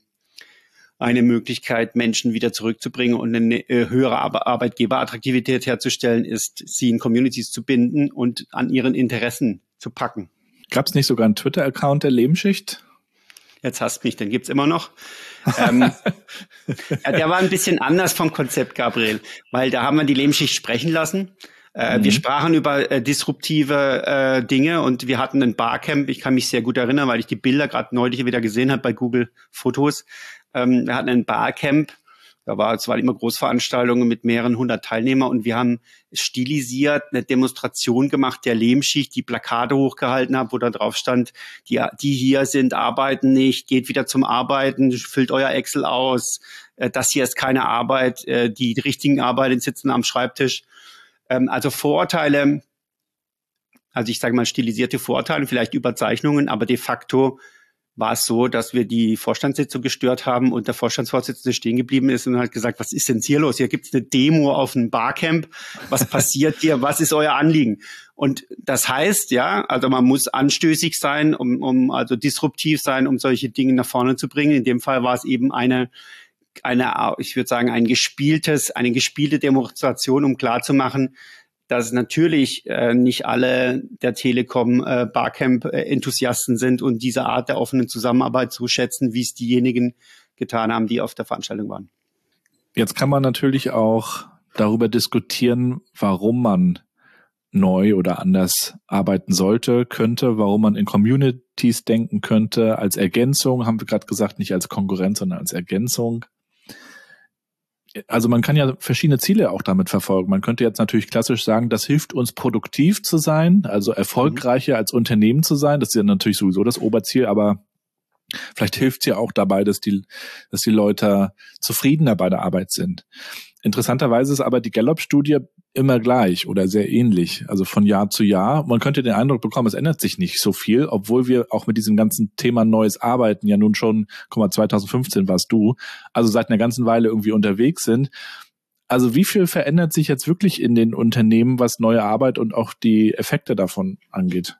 eine Möglichkeit, Menschen wieder zurückzubringen und eine äh, höhere Ar- Arbeitgeberattraktivität herzustellen, ist, sie in Communities zu binden und an ihren Interessen zu packen. Gab es nicht sogar einen Twitter-Account der Lehmschicht? Jetzt hasst mich, den gibt's immer noch. ähm, ja, der war ein bisschen anders vom Konzept, Gabriel, weil da haben wir die Lehmschicht sprechen lassen. Äh, mhm. Wir sprachen über äh, disruptive äh, Dinge und wir hatten ein Barcamp. Ich kann mich sehr gut erinnern, weil ich die Bilder gerade neulich wieder gesehen habe bei Google Fotos. Ähm, wir hatten ein Barcamp. Da war es waren immer Großveranstaltungen mit mehreren hundert Teilnehmern und wir haben stilisiert eine Demonstration gemacht der Lehmschicht, die Plakate hochgehalten habe, wo da drauf stand, die, die hier sind, arbeiten nicht, geht wieder zum Arbeiten, füllt euer Excel aus, das hier ist keine Arbeit, die richtigen Arbeiter sitzen am Schreibtisch. Also Vorurteile, also ich sage mal stilisierte Vorurteile, vielleicht Überzeichnungen, aber de facto war es so, dass wir die Vorstandssitzung gestört haben und der Vorstandsvorsitzende stehen geblieben ist und hat gesagt, was ist denn hier los? Hier gibt's eine Demo auf einem Barcamp. Was passiert hier? Was ist euer Anliegen? Und das heißt, ja, also man muss anstößig sein, um, um also disruptiv sein, um solche Dinge nach vorne zu bringen. In dem Fall war es eben eine, eine, ich würde sagen, ein gespieltes, eine gespielte Demonstration, um klarzumachen, dass natürlich äh, nicht alle der Telekom äh, Barcamp-Enthusiasten sind und diese Art der offenen Zusammenarbeit so schätzen, wie es diejenigen getan haben, die auf der Veranstaltung waren. Jetzt kann man natürlich auch darüber diskutieren, warum man neu oder anders arbeiten sollte, könnte, warum man in Communities denken könnte, als Ergänzung, haben wir gerade gesagt, nicht als Konkurrenz, sondern als Ergänzung. Also man kann ja verschiedene Ziele auch damit verfolgen. Man könnte jetzt natürlich klassisch sagen, das hilft uns produktiv zu sein, also erfolgreicher als Unternehmen zu sein. Das ist ja natürlich sowieso das Oberziel, aber vielleicht hilft es ja auch dabei, dass die, dass die Leute zufriedener bei der Arbeit sind. Interessanterweise ist aber die Gallup-Studie immer gleich oder sehr ähnlich, also von Jahr zu Jahr. Man könnte den Eindruck bekommen, es ändert sich nicht so viel, obwohl wir auch mit diesem ganzen Thema neues Arbeiten ja nun schon, guck mal, zwanzig fünfzehn warst du, also seit einer ganzen Weile irgendwie unterwegs sind. Also wie viel verändert sich jetzt wirklich in den Unternehmen, was neue Arbeit und auch die Effekte davon angeht?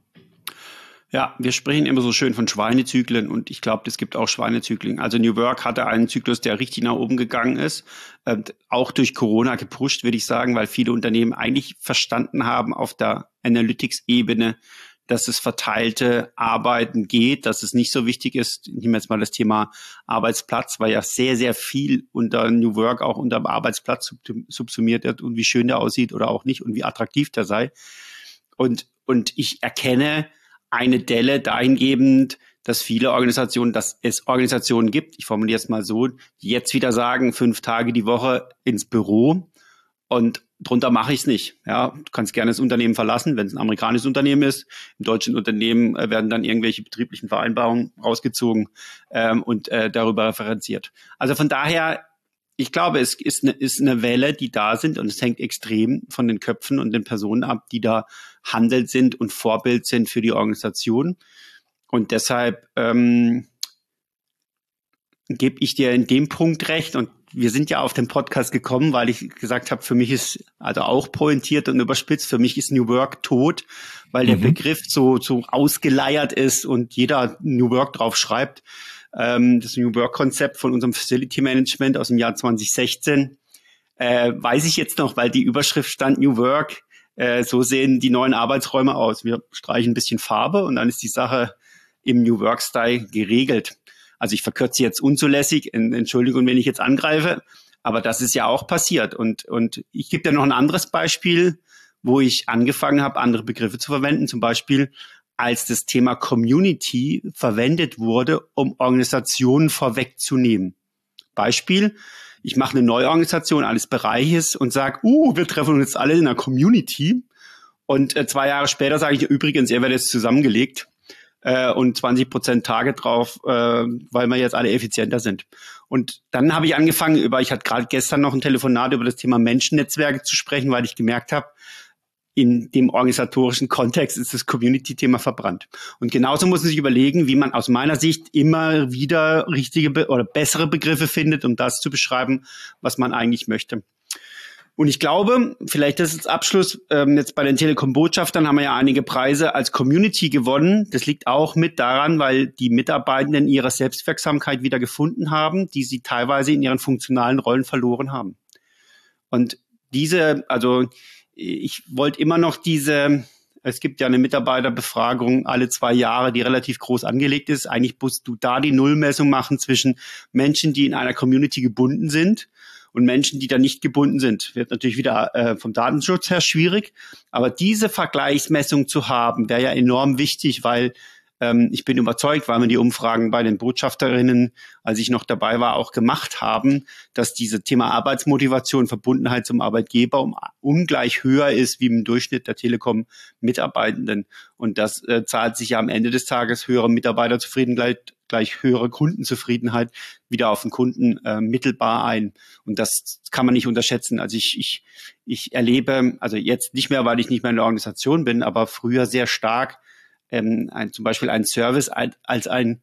Ja, wir sprechen immer so schön von Schweinezyklen und ich glaube, es gibt auch Schweinezyklen. Also New Work hatte einen Zyklus, der richtig nach oben gegangen ist, äh, auch durch Corona gepusht, würde ich sagen, weil viele Unternehmen eigentlich verstanden haben auf der Analytics-Ebene, dass es verteilte Arbeiten geht, dass es nicht so wichtig ist. Nehmen wir jetzt mal das Thema Arbeitsplatz, weil ja sehr, sehr viel unter New Work auch unter dem Arbeitsplatz subsumiert wird und wie schön der aussieht oder auch nicht und wie attraktiv der sei. Und, und ich erkenne eine Delle dahingehend, dass viele Organisationen, dass es Organisationen gibt, ich formuliere es mal so, die jetzt wieder sagen, fünf Tage die Woche ins Büro und drunter mache ich es nicht. Ja, du kannst gerne das Unternehmen verlassen, wenn es ein amerikanisches Unternehmen ist. Im deutschen Unternehmen äh, werden dann irgendwelche betrieblichen Vereinbarungen rausgezogen ähm, und äh, darüber referenziert. Also von daher, ich glaube, es ist eine, ist eine Welle, die da sind und es hängt extrem von den Köpfen und den Personen ab, die da Handel sind und Vorbild sind für die Organisation. Und deshalb ähm, gebe ich dir in dem Punkt recht. Und wir sind ja auf den Podcast gekommen, weil ich gesagt habe, für mich ist also auch pointiert und überspitzt, für mich ist New Work tot, weil mhm. der Begriff so, so ausgeleiert ist und jeder New Work drauf schreibt. Das New Work-Konzept von unserem Facility Management aus dem Jahr zwanzig sechzehn, äh, weiß ich jetzt noch, weil die Überschrift stand New Work, äh, so sehen die neuen Arbeitsräume aus. Wir streichen ein bisschen Farbe und dann ist die Sache im New Work-Style geregelt. Also ich verkürze jetzt unzulässig, Entschuldigung, wenn ich jetzt angreife, aber das ist ja auch passiert. Und, und ich gebe dir noch ein anderes Beispiel, wo ich angefangen habe, andere Begriffe zu verwenden, zum Beispiel als das Thema Community verwendet wurde, um Organisationen vorwegzunehmen. Beispiel, ich mache eine Neuorganisation eines Bereiches und sage, uh, wir treffen uns jetzt alle in einer Community. Und äh, zwei Jahre später sage ich, übrigens, ihr werdet jetzt zusammengelegt äh, und zwanzig Prozent Tage drauf, äh, weil wir jetzt alle effizienter sind. Und dann habe ich angefangen, über, ich hatte gerade gestern noch ein Telefonat über das Thema Menschennetzwerke zu sprechen, weil ich gemerkt habe, in dem organisatorischen Kontext ist das Community-Thema verbrannt. Und genauso muss man sich überlegen, wie man aus meiner Sicht immer wieder richtige Be- oder bessere Begriffe findet, um das zu beschreiben, was man eigentlich möchte. Und ich glaube, vielleicht das als Abschluss, ähm, jetzt bei den Telekom-Botschaftern haben wir ja einige Preise als Community gewonnen. Das liegt auch mit daran, weil die Mitarbeitenden ihre Selbstwirksamkeit wieder gefunden haben, die sie teilweise in ihren funktionalen Rollen verloren haben. Und diese, also ich wollte immer noch diese, es gibt ja eine Mitarbeiterbefragung alle zwei Jahre, die relativ groß angelegt ist. Eigentlich musst du da die Nullmessung machen zwischen Menschen, die in einer Community gebunden sind und Menschen, die da nicht gebunden sind. Wird natürlich wieder äh, vom Datenschutz her schwierig. Aber diese Vergleichsmessung zu haben, wäre ja enorm wichtig, weil ähm, ich bin überzeugt, weil wir die Umfragen bei den Botschafterinnen, als ich noch dabei war, auch gemacht haben, dass dieses Thema Arbeitsmotivation, Verbundenheit zum Arbeitgeber um, ungleich höher ist wie im Durchschnitt der Telekom-Mitarbeitenden. Und das äh, zahlt sich ja am Ende des Tages höhere Mitarbeiterzufriedenheit gleich höhere Kundenzufriedenheit wieder auf den Kunden äh, mittelbar ein. Und das kann man nicht unterschätzen. Also ich, ich, ich erlebe, also jetzt nicht mehr, weil ich nicht mehr in der Organisation bin, aber früher sehr stark ähm, ein, zum Beispiel ein Service ein, als ein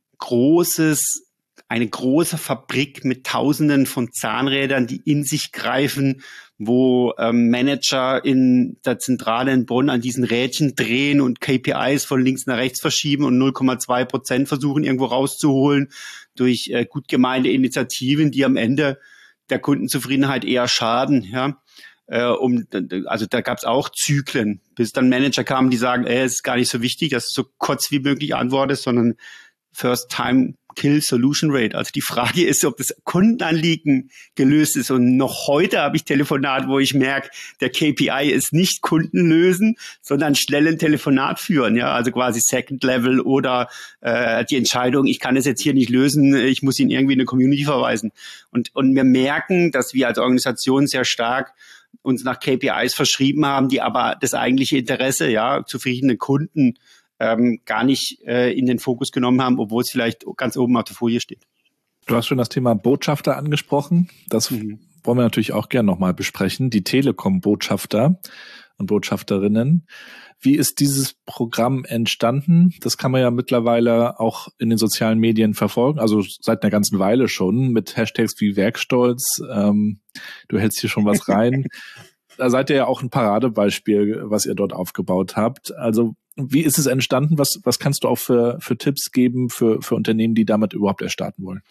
großes, eine große Fabrik mit Tausenden von Zahnrädern, die in sich greifen, wo ähm, Manager in der Zentrale in Bonn an diesen Rädchen drehen und K P Is von links nach rechts verschieben und null Komma zwei Prozent versuchen irgendwo rauszuholen durch äh, gut gemeinte Initiativen, die am Ende der Kundenzufriedenheit eher schaden. Ja, Äh, um, also da gab es auch Zyklen, bis dann Manager kamen, die sagen, ey, es ist gar nicht so wichtig, dass du so kurz wie möglich antwortest, sondern First Time Kill Solution Rate. Also die Frage ist, ob das Kundenanliegen gelöst ist. Und noch heute habe ich Telefonat, wo ich merke, der K P I ist nicht Kunden lösen, sondern schnell ein Telefonat führen. Ja, also quasi Second Level oder äh, die Entscheidung, ich kann es jetzt hier nicht lösen, ich muss ihn irgendwie in eine Community verweisen. Und, und wir merken, dass wir als Organisation sehr stark uns nach K P Is verschrieben haben, die aber das eigentliche Interesse, ja, zufriedene Kunden ähm, gar nicht äh, in den Fokus genommen haben, obwohl es vielleicht ganz oben auf der Folie steht. Du hast schon das Thema Botschafter angesprochen. Das mhm. wollen wir natürlich auch gerne nochmal besprechen. Die Telekom-Botschafter und Botschafterinnen. Wie ist dieses Programm entstanden? Das kann man ja mittlerweile auch in den sozialen Medien verfolgen, also seit einer ganzen Weile schon, mit Hashtags wie Werkstolz. Ähm, du hältst hier schon was rein. Da seid ihr ja auch ein Paradebeispiel, was ihr dort aufgebaut habt. Also wie ist es entstanden? Was, was kannst du auch für, für Tipps geben für, für Unternehmen, die damit überhaupt erst starten wollen?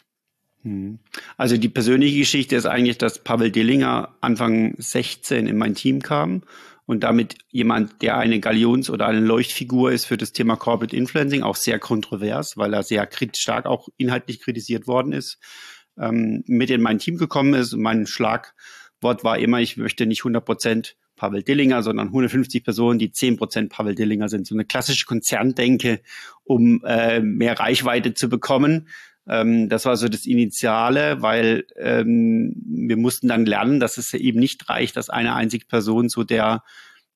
Also die persönliche Geschichte ist eigentlich, dass Pavel Dillinger Anfang sechzehn in mein Team kam und damit jemand, der eine Galions- oder eine Leuchtfigur ist für das Thema Corporate Influencing, auch sehr kontrovers, weil er sehr stark auch inhaltlich kritisiert worden ist, ähm, mit in mein Team gekommen ist. Und mein Schlagwort war immer, ich möchte nicht hundert Prozent Pavel Dillinger, sondern hundertfünfzig Personen, die zehn Prozent Pavel Dillinger sind. So eine klassische Konzerndenke, um äh, mehr Reichweite zu bekommen. Ähm, das war so das Initiale, weil ähm, wir mussten dann lernen, dass es eben nicht reicht, dass eine einzige Person so der,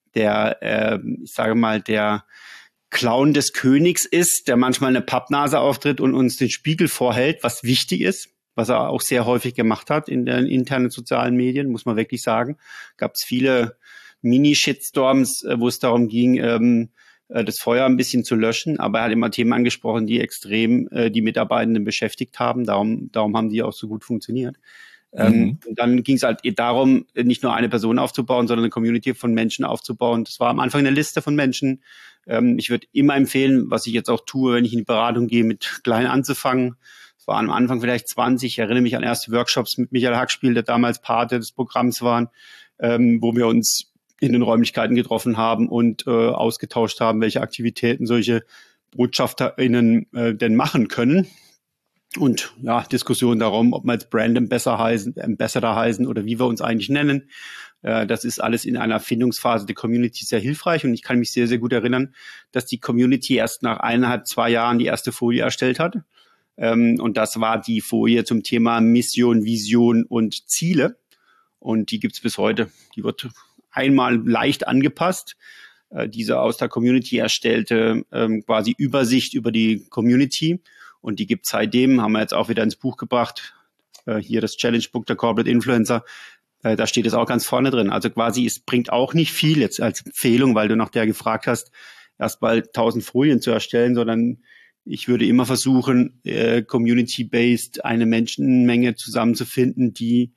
der äh, ich sage mal, der Clown des Königs ist, der manchmal eine Pappnase auftritt und uns den Spiegel vorhält, was wichtig ist, was er auch sehr häufig gemacht hat in den internen sozialen Medien, muss man wirklich sagen. Gab es viele Mini-Shitstorms, wo es darum ging, ähm, das Feuer ein bisschen zu löschen, aber er hat immer Themen angesprochen, die extrem äh, die Mitarbeitenden beschäftigt haben. Darum, darum haben die auch so gut funktioniert. Mhm. Ähm, und dann ging es halt darum, nicht nur eine Person aufzubauen, sondern eine Community von Menschen aufzubauen. Das war am Anfang eine Liste von Menschen. Ähm, ich würde immer empfehlen, was ich jetzt auch tue, wenn ich in die Beratung gehe, mit klein anzufangen. Es waren am Anfang vielleicht zwanzig. Ich erinnere mich an erste Workshops mit Michael Hackspiel, der damals Pate des Programms war, ähm, wo wir uns in den Räumlichkeiten getroffen haben und äh, ausgetauscht haben, welche Aktivitäten solche BotschafterInnen äh, denn machen können. Und ja, Diskussion darum, ob wir jetzt Brand Ambassador heißen, Ambassador heißen oder wie wir uns eigentlich nennen. Äh, das ist alles in einer Findungsphase der Community sehr hilfreich. Und ich kann mich sehr, sehr gut erinnern, dass die Community erst nach eineinhalb, zwei Jahren die erste Folie erstellt hat. Ähm, und das war die Folie zum Thema Mission, Vision und Ziele. Und die gibt's bis heute. Die wird einmal leicht angepasst. Äh, diese aus der Community erstellte ähm, quasi Übersicht über die Community. Und die gibt es seitdem, haben wir jetzt auch wieder ins Buch gebracht. Äh, hier das Challenge Book der Corporate Influencer. Äh, da steht es auch ganz vorne drin. Also quasi, es bringt auch nicht viel jetzt als Empfehlung, weil du nach der gefragt hast, erst mal tausend Folien zu erstellen, sondern ich würde immer versuchen, äh, community-based eine Menschenmenge zusammenzufinden, die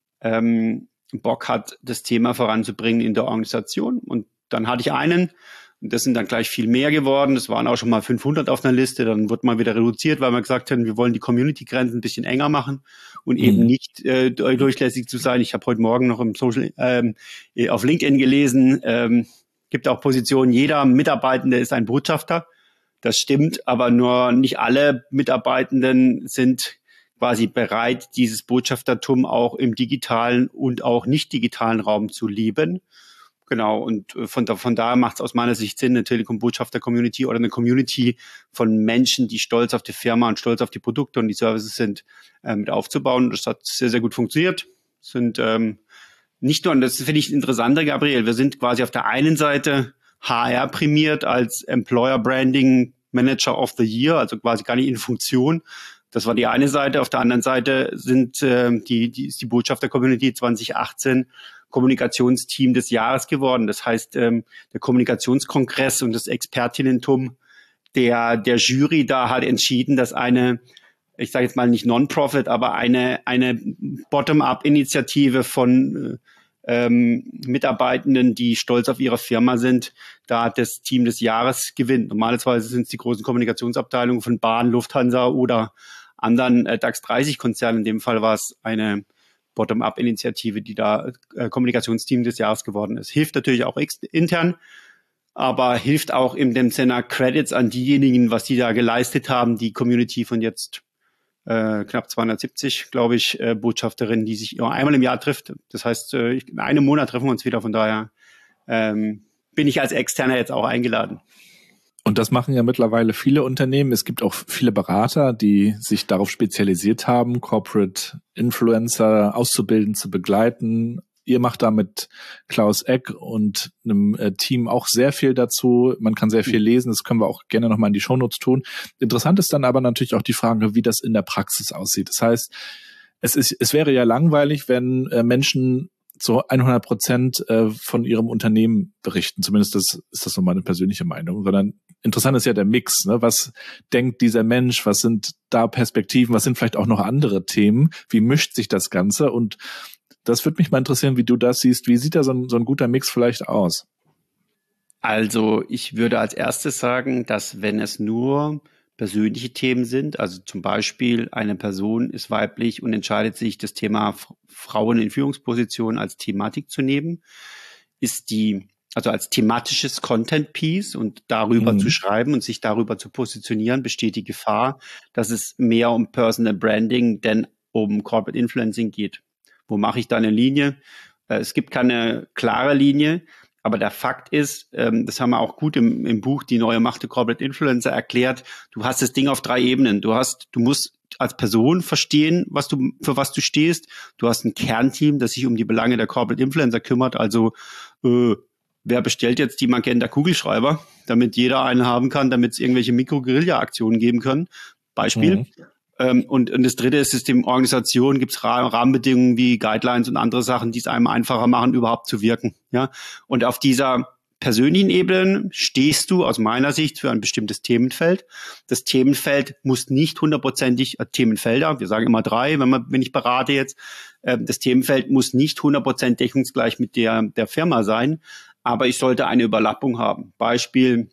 ähm, Bock hat, das Thema voranzubringen in der Organisation. Und dann hatte ich einen, und das sind dann gleich viel mehr geworden. Das waren auch schon mal fünfhundert auf einer Liste. Dann wurde mal wieder reduziert, weil wir gesagt haben, wir wollen die Community-Grenzen ein bisschen enger machen und mhm. eben nicht äh, durchlässig zu sein. Ich habe heute Morgen noch im Social, ähm, auf LinkedIn gelesen, ähm, gibt auch Positionen, jeder Mitarbeitende ist ein Botschafter. Das stimmt, aber nur nicht alle Mitarbeitenden sind quasi bereit, dieses Botschaftertum auch im digitalen und auch nicht digitalen Raum zu leben. Genau, und von, da, von daher macht es aus meiner Sicht Sinn, eine Telekom-Botschafter-Community oder eine Community von Menschen, die stolz auf die Firma und stolz auf die Produkte und die Services sind, äh, mit aufzubauen. Das hat sehr, sehr gut funktioniert. Sind ähm, nicht nur, und das finde ich interessanter, Gabriel, wir sind quasi auf der einen Seite H R prämiert als Employer Branding Manager of the Year, also quasi gar nicht in Funktion. Das war die eine Seite. Auf der anderen Seite sind äh, die, die ist die Botschafter-Community zwanzig achtzehn Kommunikationsteam des Jahres geworden. Das heißt, ähm, der Kommunikationskongress und das Expertinnentum der der Jury da hat entschieden, dass eine, ich sage jetzt mal nicht Non-Profit, aber eine eine Bottom-up-Initiative von äh, ähm, Mitarbeitenden, die stolz auf ihre Firma sind, da das Team des Jahres gewinnt. Normalerweise sind es die großen Kommunikationsabteilungen von Bahn, Lufthansa oder anderen äh, DAX dreißig Konzernen. In dem Fall war es eine Bottom-up-Initiative, die da äh, Kommunikationsteam des Jahres geworden ist. Hilft natürlich auch ex- intern, aber hilft auch in dem Sinne Credits an diejenigen, was die da geleistet haben, die Community von jetzt äh, knapp zweihundertsiebzig, glaube ich, äh, Botschafterinnen, die sich nur einmal im Jahr trifft. Das heißt, äh, in einem Monat treffen wir uns wieder, von daher ähm, bin ich als Externer jetzt auch eingeladen. Und das machen ja mittlerweile viele Unternehmen. Es gibt auch viele Berater, die sich darauf spezialisiert haben, Corporate Influencer auszubilden, zu begleiten. Ihr macht da mit Klaus Eck und einem äh, Team auch sehr viel dazu. Man kann sehr viel lesen. Das können wir auch gerne nochmal in die Shownotes tun. Interessant ist dann aber natürlich auch die Frage, wie das in der Praxis aussieht. Das heißt, es ist, es wäre ja langweilig, wenn äh, Menschen zu hundert Prozent äh, von ihrem Unternehmen berichten. Zumindest das, ist das so meine persönliche Meinung. Sondern interessant ist ja der Mix. Ne? Was denkt dieser Mensch? Was sind da Perspektiven? Was sind vielleicht auch noch andere Themen? Wie mischt sich das Ganze? Und das würde mich mal interessieren, wie du das siehst. Wie sieht da so ein, so ein guter Mix vielleicht aus? Also ich würde als erstes sagen, dass wenn es nur persönliche Themen sind, also zum Beispiel eine Person ist weiblich und entscheidet sich, das Thema Frauen in Führungspositionen als Thematik zu nehmen, ist die, also als thematisches Content-Piece und darüber mhm. zu schreiben und sich darüber zu positionieren, besteht die Gefahr, dass es mehr um Personal Branding denn um Corporate Influencing geht. Wo mache ich da eine Linie? Es gibt keine klare Linie, aber der Fakt ist, das haben wir auch gut im, im Buch Die neue Macht der Corporate Influencer erklärt, du hast das Ding auf drei Ebenen. Du hast, du musst als Person verstehen, was du, für was du stehst. Du hast ein Kernteam, das sich um die Belange der Corporate Influencer kümmert. Also, äh, wer bestellt jetzt die Magenta Kugelschreiber, damit jeder einen haben kann, damit es irgendwelche Mikro-Guerilla-Aktionen geben können? Beispiel. Mhm. Und, und das dritte ist Systemorganisation, gibt es Rahmenbedingungen wie Guidelines und andere Sachen, die es einem einfacher machen, überhaupt zu wirken. Ja. Und auf dieser persönlichen Ebene stehst du aus meiner Sicht für ein bestimmtes Themenfeld. Das Themenfeld muss nicht hundertprozentig, äh, Themenfelder, wir sagen immer drei, wenn man, wenn ich berate jetzt, äh, das Themenfeld muss nicht hundertprozentig deckungsgleich mit der, der Firma sein, aber ich sollte eine Überlappung haben. Beispiel,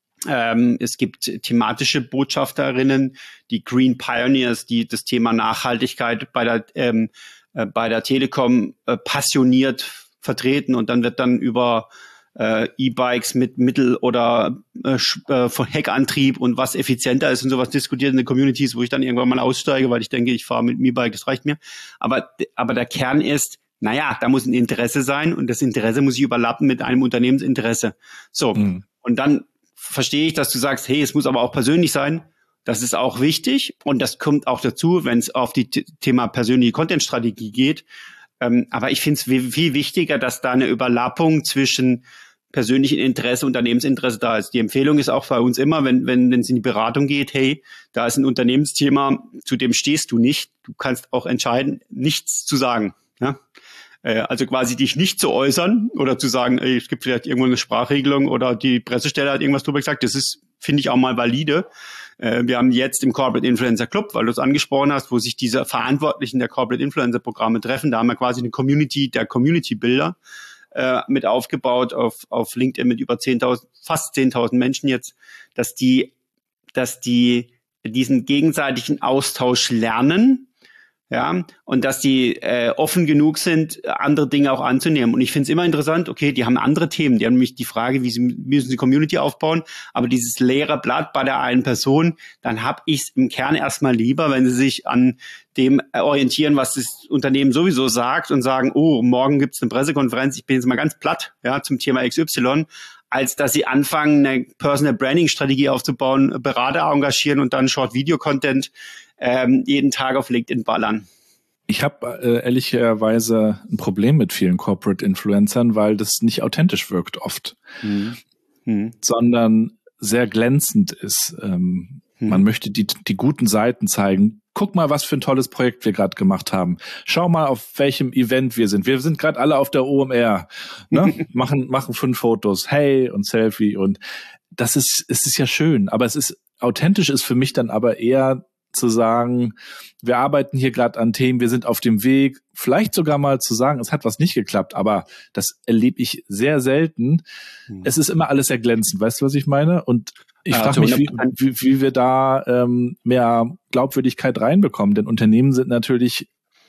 Ähm, es gibt thematische Botschafterinnen, die Green Pioneers, die das Thema Nachhaltigkeit bei der ähm, äh, bei der Telekom äh, passioniert vertreten und dann wird dann über äh, E-Bikes mit Mittel- oder äh, äh, Heckantrieb und was effizienter ist und sowas diskutiert in den Communities, wo ich dann irgendwann mal aussteige, weil ich denke, ich fahre mit dem E-Bike, das reicht mir. Aber aber der Kern ist, naja, da muss ein Interesse sein und das Interesse muss sich überlappen mit einem Unternehmensinteresse. So, mhm. Und dann verstehe ich, dass du sagst, hey, es muss aber auch persönlich sein. Das ist auch wichtig und das kommt auch dazu, wenn es auf die T- Thema persönliche Content-Strategie geht. Ähm, aber ich finde es w- viel wichtiger, dass da eine Überlappung zwischen persönlichem Interesse und Unternehmensinteresse da ist. Die Empfehlung ist auch bei uns immer, wenn wenn wenn es in die Beratung geht, hey, da ist ein Unternehmensthema, zu dem stehst du nicht. Du kannst auch entscheiden, nichts zu sagen. Ja? Also quasi dich nicht zu äußern oder zu sagen, ey, es gibt vielleicht irgendwo eine Sprachregelung oder die Pressestelle hat irgendwas drüber gesagt. Das ist, finde ich, auch mal valide. Wir haben jetzt im Corporate Influencer Club, weil du es angesprochen hast, wo sich diese Verantwortlichen der Corporate Influencer Programme treffen. Da haben wir quasi eine Community der Community-Builder äh, mit aufgebaut auf, auf LinkedIn mit über zehntausend, fast zehntausend Menschen jetzt, dass die, dass die diesen gegenseitigen Austausch lernen. Ja, und dass die äh, offen genug sind, andere Dinge auch anzunehmen. Und ich finde es immer interessant, okay, die haben andere Themen. Die haben nämlich die Frage, wie sie müssen sie Community aufbauen. Aber dieses leere Blatt bei der einen Person, dann habe ich es im Kern erstmal lieber, wenn sie sich an dem orientieren, was das Unternehmen sowieso sagt und sagen, oh, morgen gibt es eine Pressekonferenz, ich bin jetzt mal ganz platt, ja, zum Thema X Y, als dass sie anfangen, eine Personal Branding Strategie aufzubauen, Berater engagieren und dann Short-Video-Content ähm, jeden Tag auf LinkedIn ballern. Ich habe äh, ehrlicherweise ein Problem mit vielen Corporate Influencern, weil das nicht authentisch wirkt oft, hm. Hm. sondern sehr glänzend ist. Ähm, hm. Man möchte die, die guten Seiten zeigen. Guck mal, was für ein tolles Projekt wir gerade gemacht haben. Schau mal, auf welchem Event wir sind. Wir sind gerade alle auf der O M R, ne? machen machen fünf Fotos, hey und Selfie und das ist es ist ja schön, aber es ist authentisch ist für mich dann aber eher zu sagen, wir arbeiten hier gerade an Themen, wir sind auf dem Weg, vielleicht sogar mal zu sagen, es hat was nicht geklappt, aber das erlebe ich sehr selten. Hm. Es ist immer alles sehr glänzend, weißt du, was ich meine? Und ich ja, frage mich, wie, wie, wie wir da ähm, mehr Glaubwürdigkeit reinbekommen, denn Unternehmen sind natürlich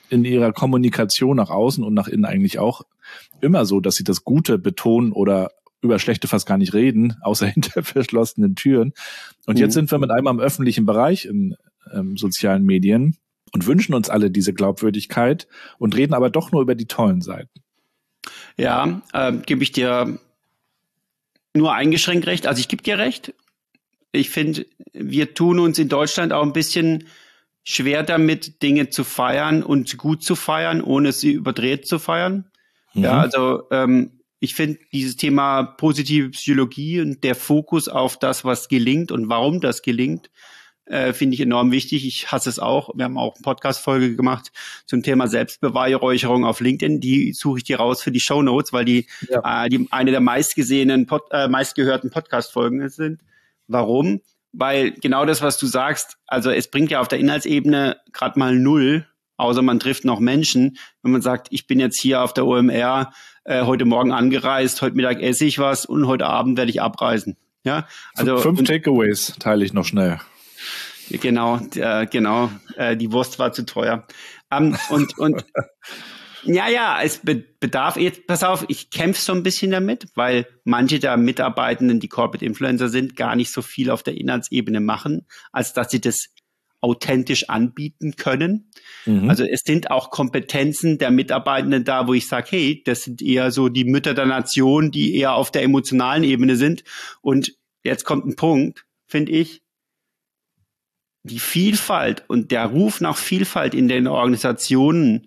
in ihrer Kommunikation nach außen und nach innen eigentlich auch immer so, dass sie das Gute betonen oder über Schlechte fast gar nicht reden, außer hinter verschlossenen Türen. Und mhm. jetzt sind wir mit einem am öffentlichen Bereich in ähm, sozialen Medien und wünschen uns alle diese Glaubwürdigkeit und reden aber doch nur über die tollen Seiten. Ja, äh, gebe ich dir nur eingeschränkt recht. Also ich gebe dir recht. Ich finde, wir tun uns in Deutschland auch ein bisschen schwer damit, Dinge zu feiern und gut zu feiern, ohne sie überdreht zu feiern. Mhm. Ja, also ähm, ich finde dieses Thema positive Psychologie und der Fokus auf das, was gelingt und warum das gelingt, äh, finde ich enorm wichtig. Ich hasse es auch. Wir haben auch eine Podcast-Folge gemacht zum Thema Selbstbeweihräucherung auf LinkedIn. Die suche ich dir raus für die Shownotes, weil die, ja. äh, die eine der meistgesehenen, Pod, äh, meistgehörten Podcast-Folgen sind. Warum? Weil genau das, was du sagst, also es bringt ja auf der Inhaltsebene gerade mal null, außer man trifft noch Menschen, wenn man sagt, ich bin jetzt hier auf der O M R äh, heute Morgen angereist, heute Mittag esse ich was und heute Abend werde ich abreisen. Ja, also fünf und, Takeaways teile ich noch schnell. Genau, äh, genau. Äh, die Wurst war zu teuer. Um, und und ja, ja, es be- bedarf jetzt, pass auf, ich kämpfe so ein bisschen damit, weil manche der Mitarbeitenden, die Corporate Influencer sind, gar nicht so viel auf der Inhaltsebene machen, als dass sie das authentisch anbieten können. Mhm. Also es sind auch Kompetenzen der Mitarbeitenden da, wo ich sage, hey, das sind eher so die Mütter der Nation, die eher auf der emotionalen Ebene sind. Und jetzt kommt ein Punkt, finde ich, die Vielfalt und der Ruf nach Vielfalt in den Organisationen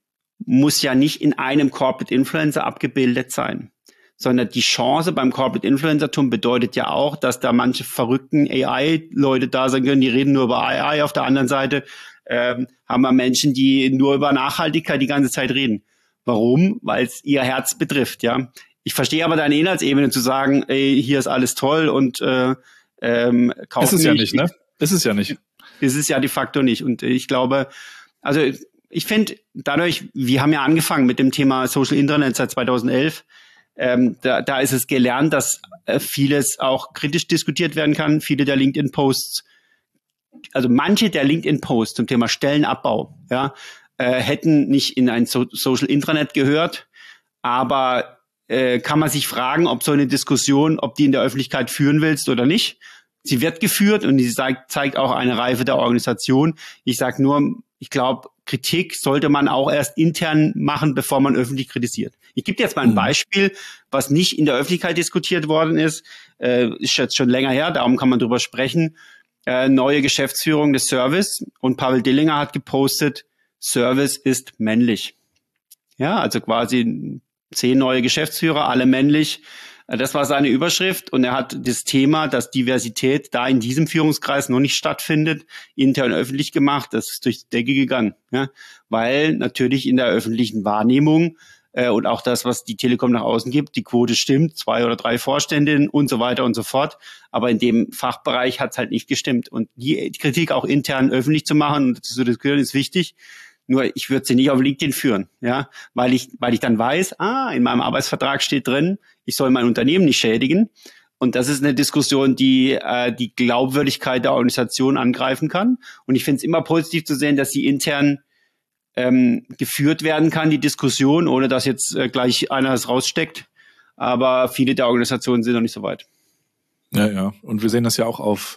muss ja nicht in einem Corporate Influencer abgebildet sein, sondern die Chance beim Corporate Influencertum bedeutet ja auch, dass da manche verrückten A I-Leute da sein können, die reden nur über A I. Auf der anderen Seite ähm, haben wir Menschen, die nur über Nachhaltigkeit die ganze Zeit reden. Warum? Weil es ihr Herz betrifft, ja. Ich verstehe aber deine Inhaltsebene zu sagen, ey, hier ist alles toll und äh, ähm, kaufen. Ist es ja nicht, ne? Ist es ja nicht. Ist es ja de facto nicht. Und ich glaube, also ich finde, dadurch, wir haben ja angefangen mit dem Thema Social Internet seit zweitausendelf. Ähm, da, da ist es gelernt, dass äh, vieles auch kritisch diskutiert werden kann. Viele der LinkedIn-Posts, also manche der LinkedIn-Posts zum Thema Stellenabbau, ja, äh, hätten nicht in ein so- Social Intranet gehört. Aber äh, kann man sich fragen, ob so eine Diskussion, ob die in der Öffentlichkeit führen willst oder nicht. Sie wird geführt und sie zeigt, zeigt auch eine Reife der Organisation. Ich sage nur, ich glaube, Kritik sollte man auch erst intern machen, bevor man öffentlich kritisiert. Ich gebe dir jetzt mal ein mhm. Beispiel, was nicht in der Öffentlichkeit diskutiert worden ist. Äh, ist jetzt schon länger her, darum kann man drüber sprechen. Äh, neue Geschäftsführung des Service und Pavel Dillinger hat gepostet, Service ist männlich. Ja, also quasi zehn neue Geschäftsführer, alle männlich. Das war seine Überschrift und er hat das Thema, dass Diversität da in diesem Führungskreis noch nicht stattfindet, intern öffentlich gemacht. Das ist durch die Decke gegangen, ja? Weil natürlich in der öffentlichen Wahrnehmung äh, und auch das, was die Telekom nach außen gibt, die Quote stimmt, zwei oder drei Vorständinnen und so weiter und so fort. Aber in dem Fachbereich hat es halt nicht gestimmt. Und die Kritik auch intern öffentlich zu machen und zu diskutieren ist wichtig. Nur ich würde sie nicht auf LinkedIn führen, ja, weil ich, weil ich dann weiß, ah, in meinem Arbeitsvertrag steht drin, ich soll mein Unternehmen nicht schädigen. Und das ist eine Diskussion, die äh, die Glaubwürdigkeit der Organisation angreifen kann. Und ich finde es immer positiv zu sehen, dass sie intern ähm, geführt werden kann, die Diskussion, ohne dass jetzt äh, gleich einer es raussteckt. Aber viele der Organisationen sind noch nicht so weit. Ja, ja. Und wir sehen das ja auch auf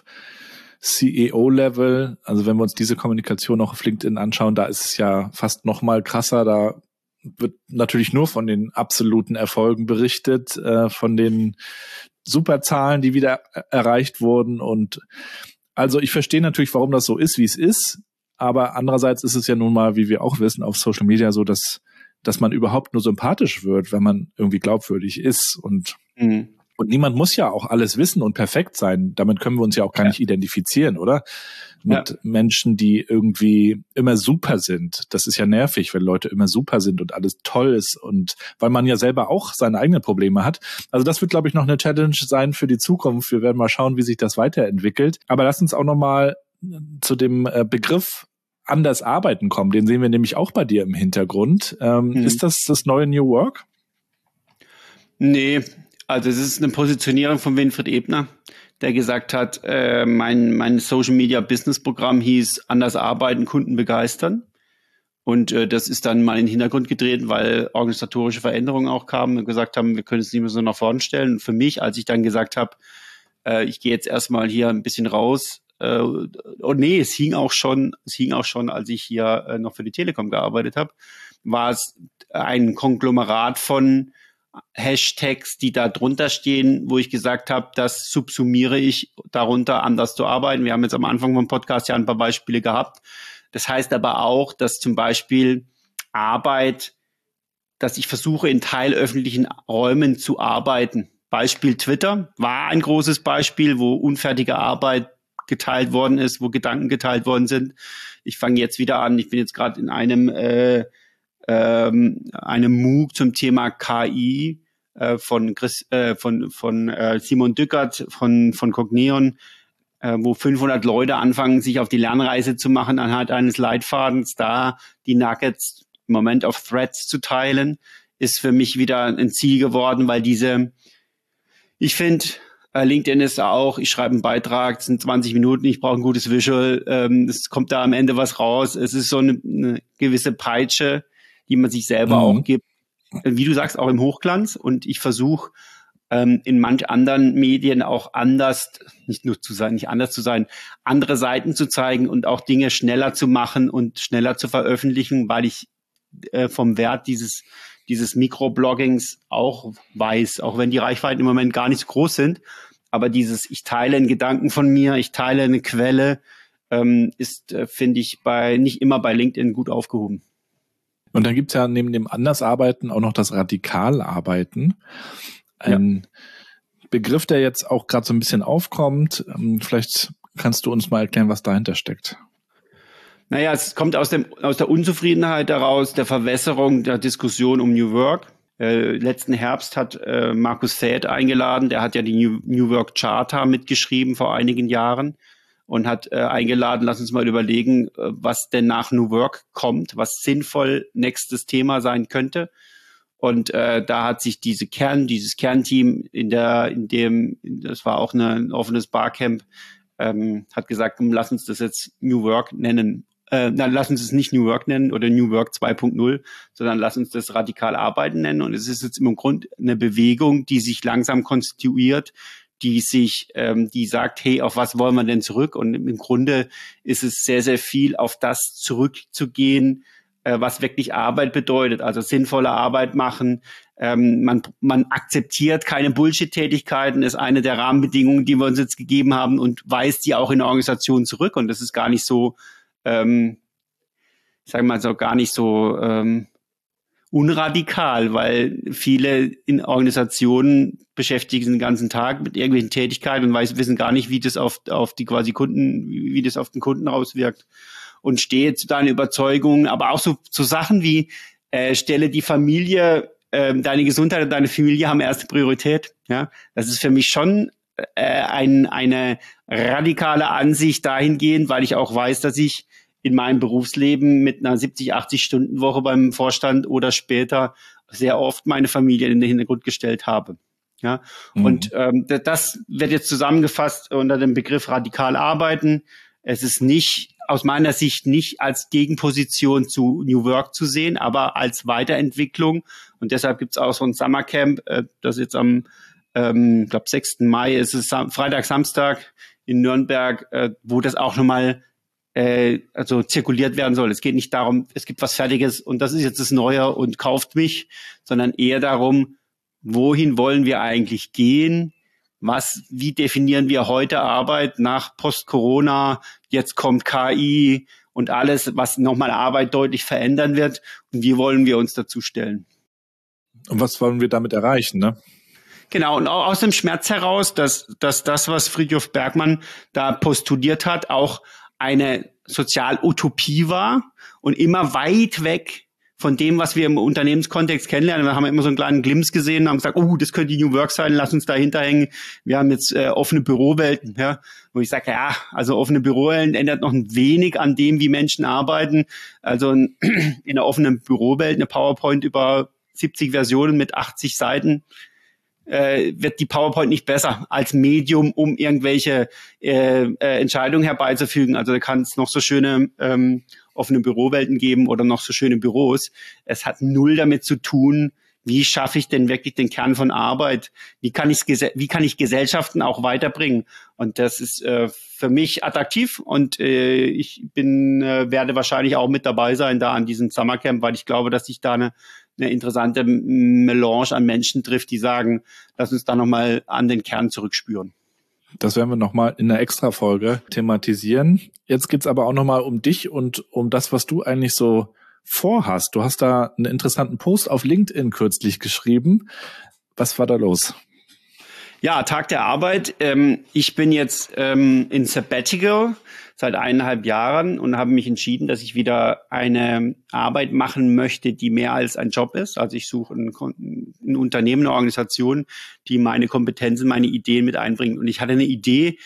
C E O-Level, also wenn wir uns diese Kommunikation auch auf LinkedIn anschauen, da ist es ja fast noch mal krasser, da wird natürlich nur von den absoluten Erfolgen berichtet, äh, von den Superzahlen, die wieder erreicht wurden und also ich verstehe natürlich, warum das so ist, wie es ist, aber andererseits ist es ja nun mal, wie wir auch wissen, auf Social Media so, dass dass man überhaupt nur sympathisch wird, wenn man irgendwie glaubwürdig ist und mhm. Und niemand muss ja auch alles wissen und perfekt sein. Damit können wir uns ja auch gar ja. nicht identifizieren, oder? Mit ja. Menschen, die irgendwie immer super sind. Das ist ja nervig, wenn Leute immer super sind und alles toll ist. Und weil man ja selber auch seine eigenen Probleme hat. Also das wird, glaube ich, noch eine Challenge sein für die Zukunft. Wir werden mal schauen, wie sich das weiterentwickelt. Aber lass uns auch noch mal zu dem Begriff anders arbeiten kommen. Den sehen wir nämlich auch bei dir im Hintergrund. Ähm, mhm. Ist das das neue New Work? Nee. Also es ist eine Positionierung von Winfried Ebner, der gesagt hat, äh, mein mein Social Media Business Programm hieß anders arbeiten, Kunden begeistern. Und äh, das ist dann mal in den Hintergrund getreten, weil organisatorische Veränderungen auch kamen und gesagt haben, wir können es nicht mehr so nach vorne stellen. Und für mich, als ich dann gesagt habe, äh, ich gehe jetzt erstmal hier ein bisschen raus, äh, oh nee, es hing auch schon, es hing auch schon, als ich hier äh, noch für die Telekom gearbeitet habe, war es ein Konglomerat von Hashtags, die da drunter stehen, wo ich gesagt habe, das subsumiere ich darunter, anders zu arbeiten. Wir haben jetzt am Anfang vom Podcast ja ein paar Beispiele gehabt. Das heißt aber auch, dass zum Beispiel Arbeit, dass ich versuche, in teilöffentlichen Räumen zu arbeiten. Beispiel Twitter war ein großes Beispiel, wo unfertige Arbeit geteilt worden ist, wo Gedanken geteilt worden sind. Ich fange jetzt wieder an, ich bin jetzt gerade in einem äh, ähm, einem MOOC zum Thema K I äh, von Chris, äh, von von äh, Simon Dückert von von Cogneon, äh, wo fünfhundert Leute anfangen, sich auf die Lernreise zu machen anhand eines Leitfadens, da die Nuggets im Moment auf Threads zu teilen, ist für mich wieder ein Ziel geworden, weil diese, ich finde, LinkedIn ist auch, ich schreibe einen Beitrag, es sind zwanzig Minuten, ich brauche ein gutes Visual, ähm, es kommt da am Ende was raus. Es ist so eine, eine gewisse Peitsche, die man sich selber mhm. auch gibt. Wie du sagst, auch im Hochglanz. Und ich versuche ähm, in manch anderen Medien auch anders, nicht nur zu sein, nicht anders zu sein, andere Seiten zu zeigen und auch Dinge schneller zu machen und schneller zu veröffentlichen, weil ich äh, vom Wert dieses dieses Mikrobloggings auch weiß, auch wenn die Reichweiten im Moment gar nicht so groß sind. Aber dieses, ich teile einen Gedanken von mir, ich teile eine Quelle, ähm, ist, äh, finde ich, bei nicht immer bei LinkedIn gut aufgehoben. Und dann gibt's ja neben dem Andersarbeiten auch noch das Radikalarbeiten. Ein ja. Begriff, der jetzt auch gerade so ein bisschen aufkommt. Ähm, vielleicht kannst du uns mal erklären, was dahinter steckt. Naja, es kommt aus dem aus der Unzufriedenheit heraus, der Verwässerung der Diskussion um New Work. Äh, letzten Herbst hat äh, Markus Säth eingeladen, der hat ja die New, New Work Charta mitgeschrieben vor einigen Jahren und hat äh, eingeladen, lass uns mal überlegen, äh, was denn nach New Work kommt, was sinnvoll nächstes Thema sein könnte. Und äh, da hat sich diese Kern, dieses Kernteam in der, in dem, das war auch eine, ein offenes Barcamp, ähm, hat gesagt, lass uns das jetzt New Work nennen. Äh, dann lass uns es nicht New Work nennen oder New Work zwei Punkt null, sondern lass uns das radikal Arbeiten nennen. Und es ist jetzt im Grunde eine Bewegung, die sich langsam konstituiert, die sich, ähm, die sagt, hey, auf was wollen wir denn zurück? Und im Grunde ist es sehr, sehr viel auf das zurückzugehen, äh, was wirklich Arbeit bedeutet, also sinnvolle Arbeit machen. Ähm, man, man akzeptiert keine Bullshit-Tätigkeiten, ist eine der Rahmenbedingungen, die wir uns jetzt gegeben haben und weist die auch in der Organisation zurück. Und das ist gar nicht so, ähm, ich sage mal so, gar nicht so ähm, unradikal, weil viele in Organisationen beschäftigen sich den ganzen Tag mit irgendwelchen Tätigkeiten und weiß, wissen gar nicht, wie das auf, auf die quasi Kunden, wie das auf den Kunden auswirkt. Und stehe zu deinen Überzeugungen, aber auch so, so Sachen wie, äh, stelle die Familie, äh, deine Gesundheit und deine Familie haben erste Priorität. Ja, das ist für mich schon äh, ein, eine radikale Ansicht dahingehend, weil ich auch weiß, dass ich in meinem Berufsleben mit einer siebzig, achtzig Stunden Woche beim Vorstand oder später sehr oft meine Familie in den Hintergrund gestellt habe. Ja, mhm. Und ähm, das wird jetzt zusammengefasst unter dem Begriff radikal arbeiten. Es ist nicht, aus meiner Sicht nicht als Gegenposition zu New Work zu sehen, aber als Weiterentwicklung. Und deshalb gibt es auch so ein Summercamp, äh, das jetzt am, ähm, ich glaube, sechsten Mai ist es, Sam- Freitag, Samstag in Nürnberg, äh, wo das auch nochmal äh, also zirkuliert werden soll. Es geht nicht darum, es gibt was Fertiges und das ist jetzt das Neue und kauft mich, sondern eher darum, wohin wollen wir eigentlich gehen? Was, wie definieren wir heute Arbeit nach Post-Corona? Jetzt kommt K I und alles, was nochmal Arbeit deutlich verändern wird. Und wie wollen wir uns dazu stellen? Und was wollen wir damit erreichen, ne? Genau, und auch aus dem Schmerz heraus, dass, dass das, was Frithjof Bergmann da postuliert hat, auch eine Sozialutopie war und immer weit weg von dem, was wir im Unternehmenskontext kennenlernen. Wir haben immer so einen kleinen Glimpse gesehen und haben gesagt, oh, das könnte New Work sein, lass uns da hinterhängen. Wir haben jetzt äh, offene Bürowelten, ja, wo ich sage, ja, also offene Bürowelten ändert noch ein wenig an dem, wie Menschen arbeiten. Also in, in einer offenen Bürowelt eine PowerPoint über siebzig Versionen mit achtzig Seiten, äh, wird die PowerPoint nicht besser als Medium, um irgendwelche äh, äh, Entscheidungen herbeizufügen. Also da kann es noch so schöne ähm, offene Bürowelten geben oder noch so schöne Büros. Es hat null damit zu tun, wie schaffe ich denn wirklich den Kern von Arbeit? Wie kann ich wie kann ich Gesellschaften auch weiterbringen? Und das ist äh, für mich attraktiv und äh, ich bin äh, werde wahrscheinlich auch mit dabei sein da an diesem Summercamp, weil ich glaube, dass sich da eine, eine interessante Melange an Menschen trifft, die sagen, lass uns da nochmal an den Kern zurückspüren. Das werden wir nochmal in einer Extra-Folge thematisieren. Jetzt geht's aber auch nochmal um dich und um das, was du eigentlich so vorhast. Du hast da einen interessanten Post auf LinkedIn kürzlich geschrieben. Was war da los? Ja, Tag der Arbeit. Ähm, ich bin jetzt ähm, in Sabbatical seit eineinhalb Jahren und habe mich entschieden, dass ich wieder eine Arbeit machen möchte, die mehr als ein Job ist. Also ich suche ein, ein Unternehmen, eine Organisation, die meine Kompetenzen, meine Ideen mit einbringt. Und ich hatte eine Idee,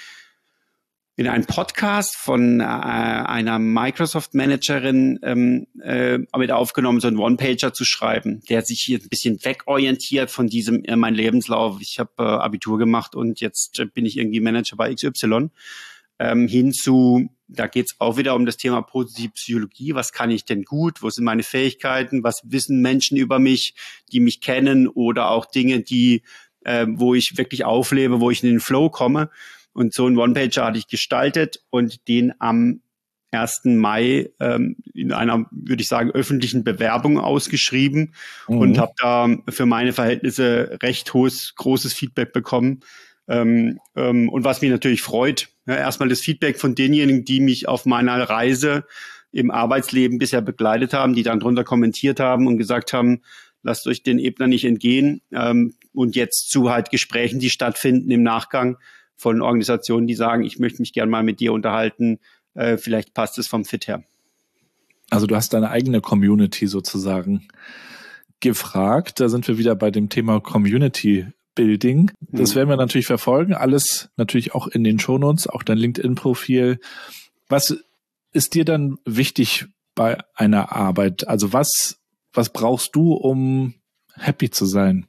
in einem Podcast von äh, einer Microsoft-Managerin ähm, äh, mit aufgenommen, so einen One-Pager zu schreiben, der sich hier ein bisschen wegorientiert von diesem äh, mein Lebenslauf. Ich habe äh, Abitur gemacht und jetzt äh, bin ich irgendwie Manager bei X Y. Ähm, hin zu, da geht's auch wieder um das Thema positive Psychologie. Was kann ich denn gut? Wo sind meine Fähigkeiten? Was wissen Menschen über mich, die mich kennen? Oder auch Dinge, die, äh, wo ich wirklich auflebe, wo ich in den Flow komme. Und so einen One-Pager hatte ich gestaltet und den am ersten Mai ähm, in einer, würde ich sagen, öffentlichen Bewerbung ausgeschrieben mhm. und habe da für meine Verhältnisse recht hohes, großes Feedback bekommen. Ähm, ähm, und was mich natürlich freut, ja, erstmal das Feedback von denjenigen, die mich auf meiner Reise im Arbeitsleben bisher begleitet haben, die dann drunter kommentiert haben und gesagt haben, lasst euch den Ebner nicht entgehen. Ähm, und jetzt zu halt Gesprächen, die stattfinden im Nachgang, von Organisationen, die sagen, ich möchte mich gerne mal mit dir unterhalten, äh, vielleicht passt es vom Fit her. Also du hast deine eigene Community sozusagen gefragt. Da sind wir wieder bei dem Thema Community Building. Das hm. werden wir natürlich verfolgen. Alles natürlich auch in den Shownotes, auch dein LinkedIn-Profil. Was ist dir dann wichtig bei einer Arbeit? Also was, was brauchst du, um happy zu sein?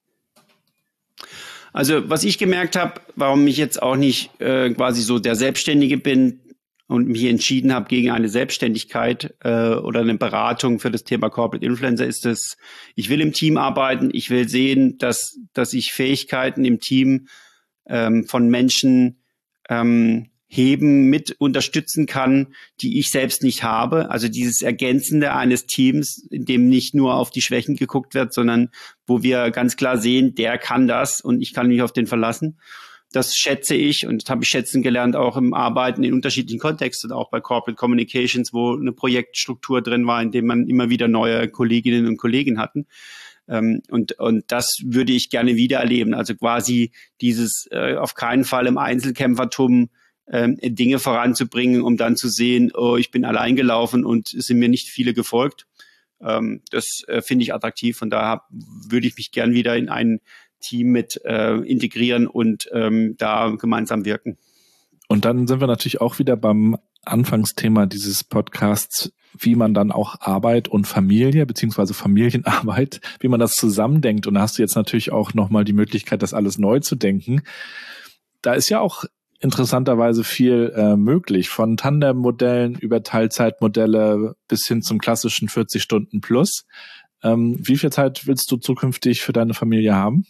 Also was ich gemerkt habe, warum ich jetzt auch nicht äh, quasi so der Selbstständige bin und mich entschieden habe gegen eine Selbstständigkeit äh, oder eine Beratung für das Thema Corporate Influencer, ist es, ich will im Team arbeiten, ich will sehen, dass dass ich Fähigkeiten im Team ähm, von Menschen ähm, heben, mit unterstützen kann, die ich selbst nicht habe. Also dieses Ergänzende eines Teams, in dem nicht nur auf die Schwächen geguckt wird, sondern wo wir ganz klar sehen, der kann das und ich kann mich auf den verlassen. Das schätze ich und das habe ich schätzen gelernt auch im Arbeiten in unterschiedlichen Kontexten, auch bei Corporate Communications, wo eine Projektstruktur drin war, in dem man immer wieder neue Kolleginnen und Kollegen hatten. Und, und das würde ich gerne wieder erleben. Also quasi dieses äh, auf keinen Fall im Einzelkämpfertum Ähm, Dinge voranzubringen, um dann zu sehen, oh, ich bin allein gelaufen und es sind mir nicht viele gefolgt. Ähm, das äh, finde ich attraktiv. Von daher würde ich mich gern wieder in ein Team mit äh, integrieren und ähm, da gemeinsam wirken. Und dann sind wir natürlich auch wieder beim Anfangsthema dieses Podcasts, wie man dann auch Arbeit und Familie beziehungsweise Familienarbeit, wie man das zusammendenkt. Und da hast du jetzt natürlich auch nochmal die Möglichkeit, das alles neu zu denken. Da ist ja auch interessanterweise viel äh, möglich, von Tandem-Modellen über Teilzeitmodelle bis hin zum klassischen vierzig Stunden plus. Ähm, wie viel Zeit willst du zukünftig für deine Familie haben?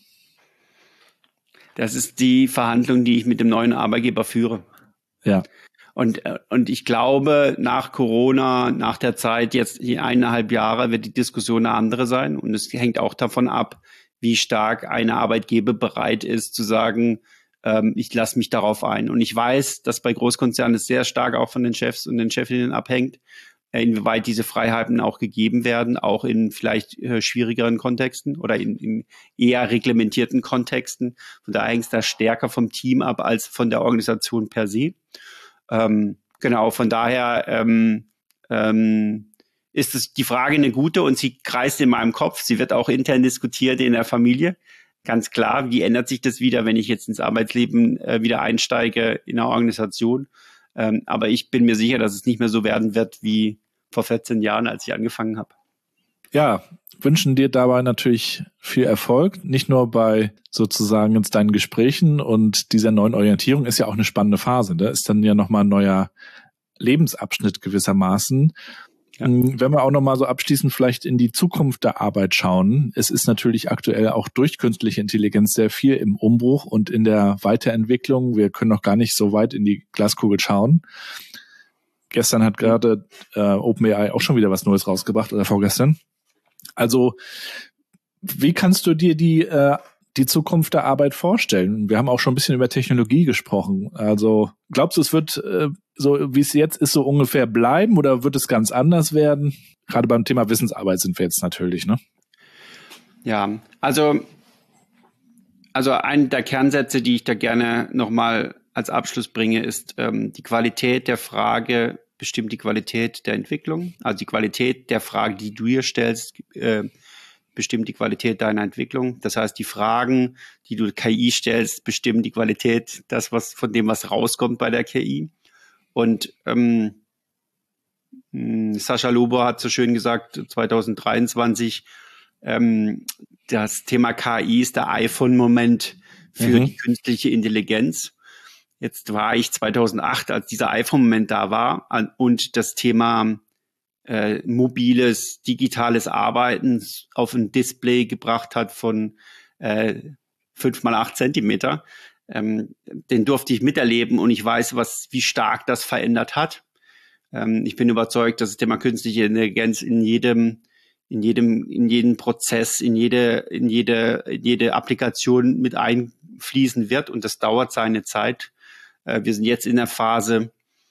Das ist die Verhandlung, die ich mit dem neuen Arbeitgeber führe. Ja. Und, und ich glaube, nach Corona, nach der Zeit, jetzt in eineinhalb Jahre, wird die Diskussion eine andere sein. Und es hängt auch davon ab, wie stark ein Arbeitgeber bereit ist zu sagen, ich lasse mich darauf ein. Und ich weiß, dass bei Großkonzernen es sehr stark auch von den Chefs und den Chefinnen abhängt, inwieweit diese Freiheiten auch gegeben werden, auch in vielleicht schwierigeren Kontexten oder in, in eher reglementierten Kontexten. Von daher hängt es da stärker vom Team ab als von der Organisation per se. Ähm, genau, von daher ähm, ähm, ist es die Frage eine gute und sie kreist in meinem Kopf. Sie wird auch intern diskutiert in der Familie. Ganz klar, wie ändert sich das wieder, wenn ich jetzt ins Arbeitsleben äh, wieder einsteige in einer Organisation? Ähm, aber ich bin mir sicher, dass es nicht mehr so werden wird wie vor vierzehn Jahren, als ich angefangen habe. Ja, wünschen dir dabei natürlich viel Erfolg. Nicht nur bei sozusagen jetzt deinen Gesprächen und dieser neuen Orientierung ist ja auch eine spannende Phase. Da ist dann ja nochmal ein neuer Lebensabschnitt gewissermaßen. Ja. Wenn wir auch nochmal so abschließend vielleicht in die Zukunft der Arbeit schauen. Es ist natürlich aktuell auch durch künstliche Intelligenz sehr viel im Umbruch und in der Weiterentwicklung. Wir können noch gar nicht so weit in die Glaskugel schauen. Gestern hat gerade äh, OpenAI auch schon wieder was Neues rausgebracht oder vorgestern. Also wie kannst du dir die äh, die Zukunft der Arbeit vorstellen? Wir haben auch schon ein bisschen über Technologie gesprochen. Also glaubst du, es wird äh, so, wie es jetzt ist, so ungefähr bleiben oder wird es ganz anders werden? Gerade beim Thema Wissensarbeit sind wir jetzt natürlich, ne? Ja, also, also ein der Kernsätze, die ich da gerne nochmal als Abschluss bringe, ist, ähm, die Qualität der Frage bestimmt die Qualität der Entwicklung. Also die Qualität der Frage, die du hier stellst, äh, bestimmt die Qualität deiner Entwicklung. Das heißt, die Fragen, die du K I stellst, bestimmen die Qualität, das was von dem, was rauskommt bei der K I. Und ähm, Sascha Lobo hat so schön gesagt, zwanzig dreiundzwanzig, ähm, das Thema K I ist der iPhone-Moment für mhm. die künstliche Intelligenz. Jetzt war ich zweitausendacht, als dieser iPhone-Moment da war und das Thema Äh, mobiles, digitales Arbeiten auf ein Display gebracht hat von äh, fünf mal acht Zentimeter. Ähm, den durfte ich miterleben und ich weiß, was, wie stark das verändert hat. Ähm, ich bin überzeugt, dass das Thema künstliche Intelligenz in jedem, in jedem, in jeden Prozess, in jede, in jede, in jede Applikation mit einfließen wird und das dauert seine Zeit. Äh, wir sind jetzt in der Phase,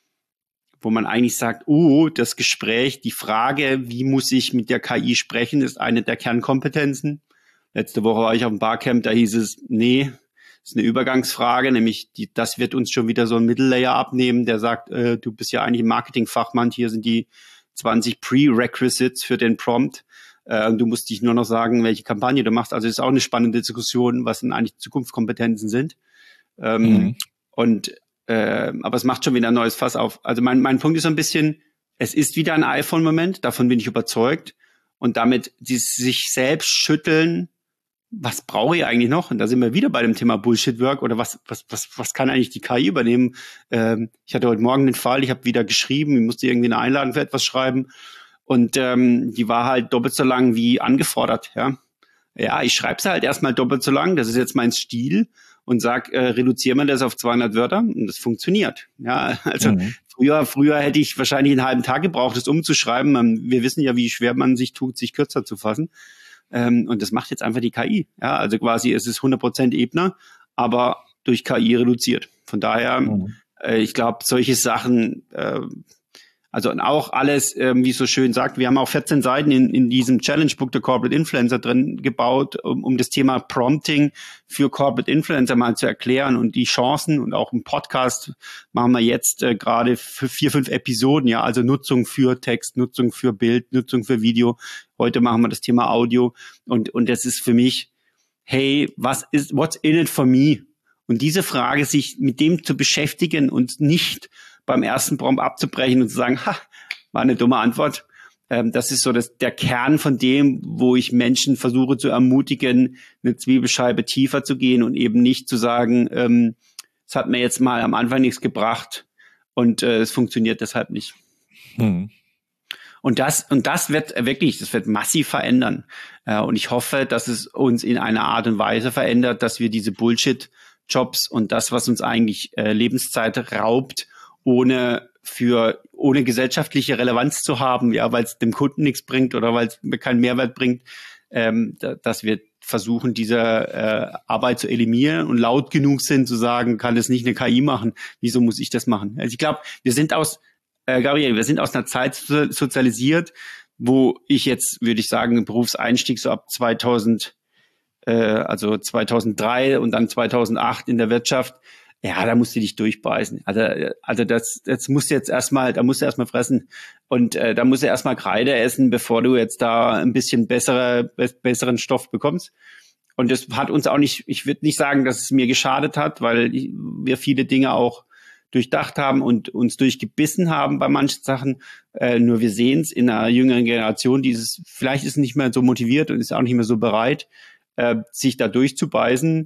wo man eigentlich sagt, oh, das Gespräch, die Frage, wie muss ich mit der K I sprechen, ist eine der Kernkompetenzen. Letzte Woche war ich auf dem Barcamp, da hieß es, nee, ist eine Übergangsfrage, nämlich die, das wird uns schon wieder so ein Mittellayer abnehmen, der sagt, äh, du bist ja eigentlich ein Marketingfachmann, hier sind die zwanzig Prerequisites für den Prompt äh, und du musst dich nur noch sagen, welche Kampagne du machst. Also es ist auch eine spannende Diskussion, was denn eigentlich Zukunftskompetenzen sind. Ähm, mhm. Und Äh, aber es macht schon wieder ein neues Fass auf. Also mein, mein Punkt ist so ein bisschen, es ist wieder ein iPhone-Moment, davon bin ich überzeugt. Und damit die sich selbst schütteln, was brauche ich eigentlich noch? Und da sind wir wieder bei dem Thema Bullshit-Work oder was, was, was, was kann eigentlich die K I übernehmen? Ähm, ich hatte heute Morgen den Fall, ich habe wieder geschrieben, ich musste irgendwie eine Einladung für etwas schreiben und ähm, die war halt doppelt so lang wie angefordert. Ja, ja, ich schreibe sie halt erstmal doppelt so lang, das ist jetzt mein Stil. Und sag, äh, reduzieren wir das auf zweihundert Wörter und das funktioniert. Ja, also mhm. früher, früher hätte ich wahrscheinlich einen halben Tag gebraucht, das umzuschreiben. Ähm, wir wissen ja, wie schwer man sich tut, sich kürzer zu fassen. Ähm, und das macht jetzt einfach die K I. Ja, also quasi, es ist hundert Prozent Ebner, aber durch K I reduziert. Von daher, mhm. äh, ich glaube, solche Sachen, äh, also und auch alles, ähm, wie es so schön sagt, wir haben auch vierzehn Seiten in, in diesem Challenge Book der Corporate Influencer drin gebaut, um, um das Thema Prompting für Corporate Influencer mal zu erklären und die Chancen und auch im Podcast machen wir jetzt äh, gerade für vier, fünf Episoden, ja, also Nutzung für Text, Nutzung für Bild, Nutzung für Video. Heute machen wir das Thema Audio und, und das ist für mich, hey, was ist, what's in it for me? Und diese Frage, sich mit dem zu beschäftigen und nicht beim ersten Prompt abzubrechen und zu sagen, ha, war eine dumme Antwort. Ähm, das ist so das, der Kern von dem, wo ich Menschen versuche zu ermutigen, eine Zwiebelscheibe tiefer zu gehen und eben nicht zu sagen, ähm, es hat mir jetzt mal am Anfang nichts gebracht und äh, es funktioniert deshalb nicht. Hm. Und das, und das wird wirklich, das wird massiv verändern. Äh, und ich hoffe, dass es uns in einer Art und Weise verändert, dass wir diese Bullshit-Jobs und das, was uns eigentlich äh, Lebenszeit raubt, ohne für ohne gesellschaftliche Relevanz zu haben, ja, weil es dem Kunden nichts bringt oder weil es mir keinen Mehrwert bringt, ähm, da, dass wir versuchen, diese äh, Arbeit zu eliminieren und laut genug sind zu sagen, kann das nicht eine K I machen, wieso muss ich das machen? Also ich glaube, wir sind aus, äh, Gabriel, wir sind aus einer Zeit sozialisiert, wo ich jetzt, würde ich sagen, Berufseinstieg so ab zweitausend, äh, also zweitausenddrei und dann zweitausendacht in der Wirtschaft. Ja, da musst du dich durchbeißen. Also, also das, das musst du jetzt erstmal, da musst du erstmal fressen und äh, da musst du erstmal Kreide essen, bevor du jetzt da ein bisschen bessere, be- besseren Stoff bekommst. Und das hat uns auch nicht, ich würde nicht sagen, dass es mir geschadet hat, weil ich, wir viele Dinge auch durchdacht haben und uns durchgebissen haben bei manchen Sachen. Äh, nur wir sehen es in einer jüngeren Generation, dieses vielleicht ist nicht mehr so motiviert und ist auch nicht mehr so bereit, äh, sich da durchzubeißen.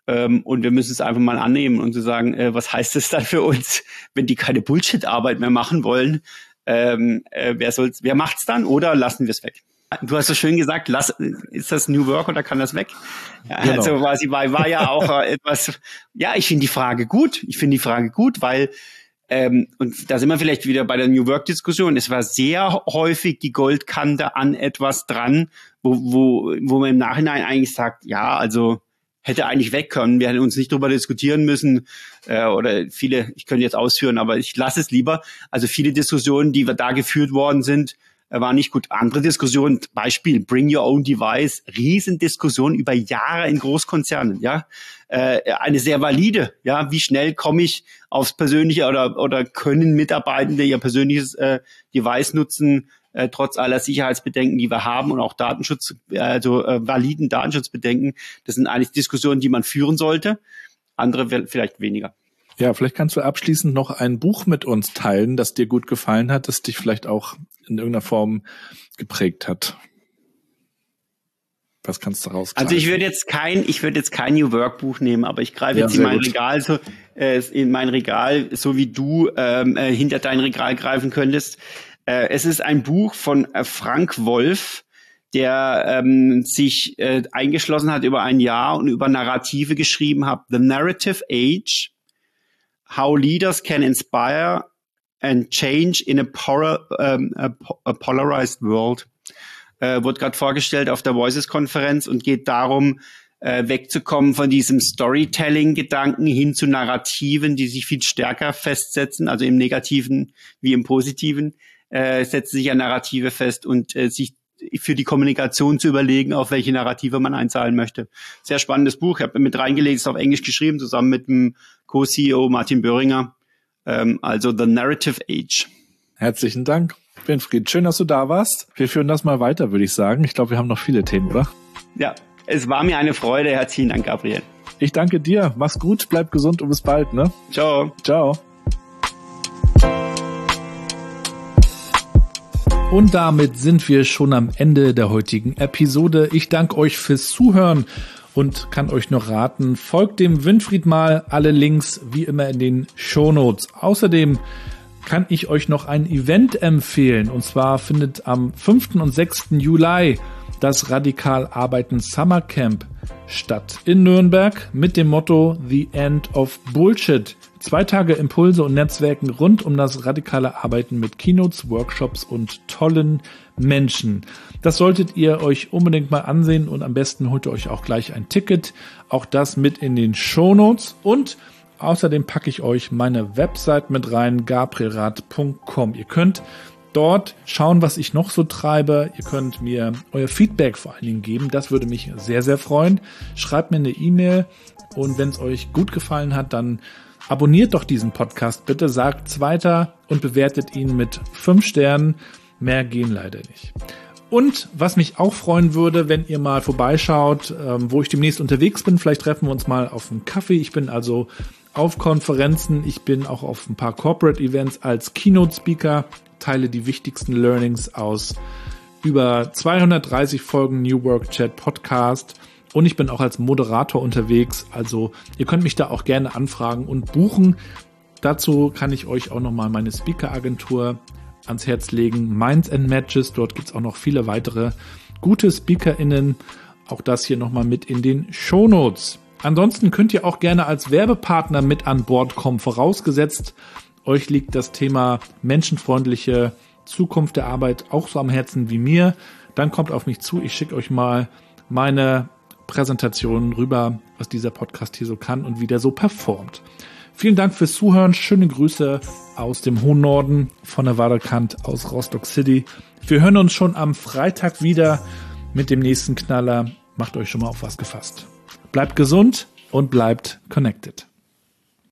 Ähm, und wir müssen es einfach mal annehmen und zu sagen, äh, was heißt das dann für uns, wenn die keine Bullshit-Arbeit mehr machen wollen? Ähm, äh, wer soll's, wer macht's dann oder lassen wir es weg? Du hast so schön gesagt, lass, ist das New Work oder kann das weg? Ja, genau. Also quasi war, war ja auch etwas, ja, ich finde die Frage gut. Ich finde die Frage gut, weil, ähm, und da sind wir vielleicht wieder bei der New Work-Diskussion. Es war sehr häufig die Goldkante an etwas dran, wo, wo, wo man im Nachhinein eigentlich sagt, ja, also, hätte eigentlich weg können. Wir hätten uns nicht drüber diskutieren müssen äh, oder viele, ich könnte jetzt ausführen, aber ich lasse es lieber. Also viele Diskussionen, die da geführt worden sind, äh, waren nicht gut. Andere Diskussionen, Beispiel Bring Your Own Device, Riesendiskussion über Jahre in Großkonzernen, ja, äh, eine sehr valide, ja, wie schnell komme ich aufs persönliche oder oder können Mitarbeitende ihr persönliches äh, Device nutzen, Äh, trotz aller Sicherheitsbedenken, die wir haben und auch Datenschutz, also äh, validen Datenschutzbedenken. Das sind eigentlich Diskussionen, die man führen sollte. Andere vielleicht weniger. Ja, vielleicht kannst du abschließend noch ein Buch mit uns teilen, das dir gut gefallen hat, das dich vielleicht auch in irgendeiner Form geprägt hat. Was kannst du rausgreifen? Also ich würde jetzt kein, ich würde jetzt kein New Work Buch nehmen, aber ich greife ja, jetzt in mein gut. Regal so, äh, in mein Regal, so wie du ähm, äh, hinter dein Regal greifen könntest. Es ist ein Buch von Frank Wolf, der ähm, sich äh, eingeschlossen hat über ein Jahr und über Narrative geschrieben hat. The Narrative Age, How Leaders Can Inspire and Change in a, polar, um, a, a Polarized World. Äh, wurde gerade vorgestellt auf der Voices-Konferenz und geht darum, äh, wegzukommen von diesem Storytelling-Gedanken hin zu Narrativen, die sich viel stärker festsetzen, also im Negativen wie im Positiven. Äh, setzen sich ja Narrative fest und äh, sich für die Kommunikation zu überlegen, auf welche Narrative man einzahlen möchte. Sehr spannendes Buch. Ich habe mit reingelegt, ist auf Englisch geschrieben, zusammen mit dem Co-C E O Martin Böhringer. Ähm, also The Narrative Age. Herzlichen Dank, Winfried. Schön, dass du da warst. Wir führen das mal weiter, würde ich sagen. Ich glaube, wir haben noch viele Themen, oder? Ja, es war mir eine Freude. Herzlichen Dank, Gabriel. Ich danke dir. Mach's gut, bleib gesund und bis bald, ne? Ciao. Ciao. Und damit sind wir schon am Ende der heutigen Episode. Ich danke euch fürs Zuhören und kann euch noch raten, folgt dem Winfried mal, alle Links wie immer in den Shownotes. Außerdem kann ich euch noch ein Event empfehlen, und zwar findet am fünften und sechsten Juli das Radikal Arbeiten Summer Camp statt in Nürnberg mit dem Motto The End of Bullshit. Zwei Tage Impulse und Netzwerken rund um das radikale Arbeiten mit Keynotes, Workshops und tollen Menschen. Das solltet ihr euch unbedingt mal ansehen und am besten holt ihr euch auch gleich ein Ticket. Auch das mit in den Shownotes und außerdem packe ich euch meine Website mit rein, gabrielrath punkt com. Ihr könnt dort schauen, was ich noch so treibe. Ihr könnt mir euer Feedback vor allen Dingen geben. Das würde mich sehr, sehr freuen. Schreibt mir eine E-Mail und wenn es euch gut gefallen hat, dann abonniert doch diesen Podcast bitte, sagt's weiter und bewertet ihn mit fünf Sternen. Mehr gehen leider nicht. Und was mich auch freuen würde, wenn ihr mal vorbeischaut, ähm, wo ich demnächst unterwegs bin. Vielleicht treffen wir uns mal auf einen Kaffee. Ich bin also auf Konferenzen. Ich bin auch auf ein paar Corporate Events als Keynote-Speaker, teile die wichtigsten Learnings aus über zweihundertdreißig Folgen New Work Chat Podcast. Und ich bin auch als Moderator unterwegs, also ihr könnt mich da auch gerne anfragen und buchen. Dazu kann ich euch auch nochmal meine Speaker-Agentur ans Herz legen, Minds and Matches. Dort gibt's auch noch viele weitere gute SpeakerInnen. Auch das hier nochmal mit in den Shownotes. Ansonsten könnt ihr auch gerne als Werbepartner mit an Bord kommen, vorausgesetzt, euch liegt das Thema menschenfreundliche Zukunft der Arbeit auch so am Herzen wie mir. Dann kommt auf mich zu, ich schicke euch mal meine Präsentationen rüber, was dieser Podcast hier so kann und wie der so performt. Vielen Dank fürs Zuhören. Schöne Grüße aus dem hohen Norden von der Waderkant aus Rostock City. Wir hören uns schon am Freitag wieder mit dem nächsten Knaller. Macht euch schon mal auf was gefasst. Bleibt gesund und bleibt connected.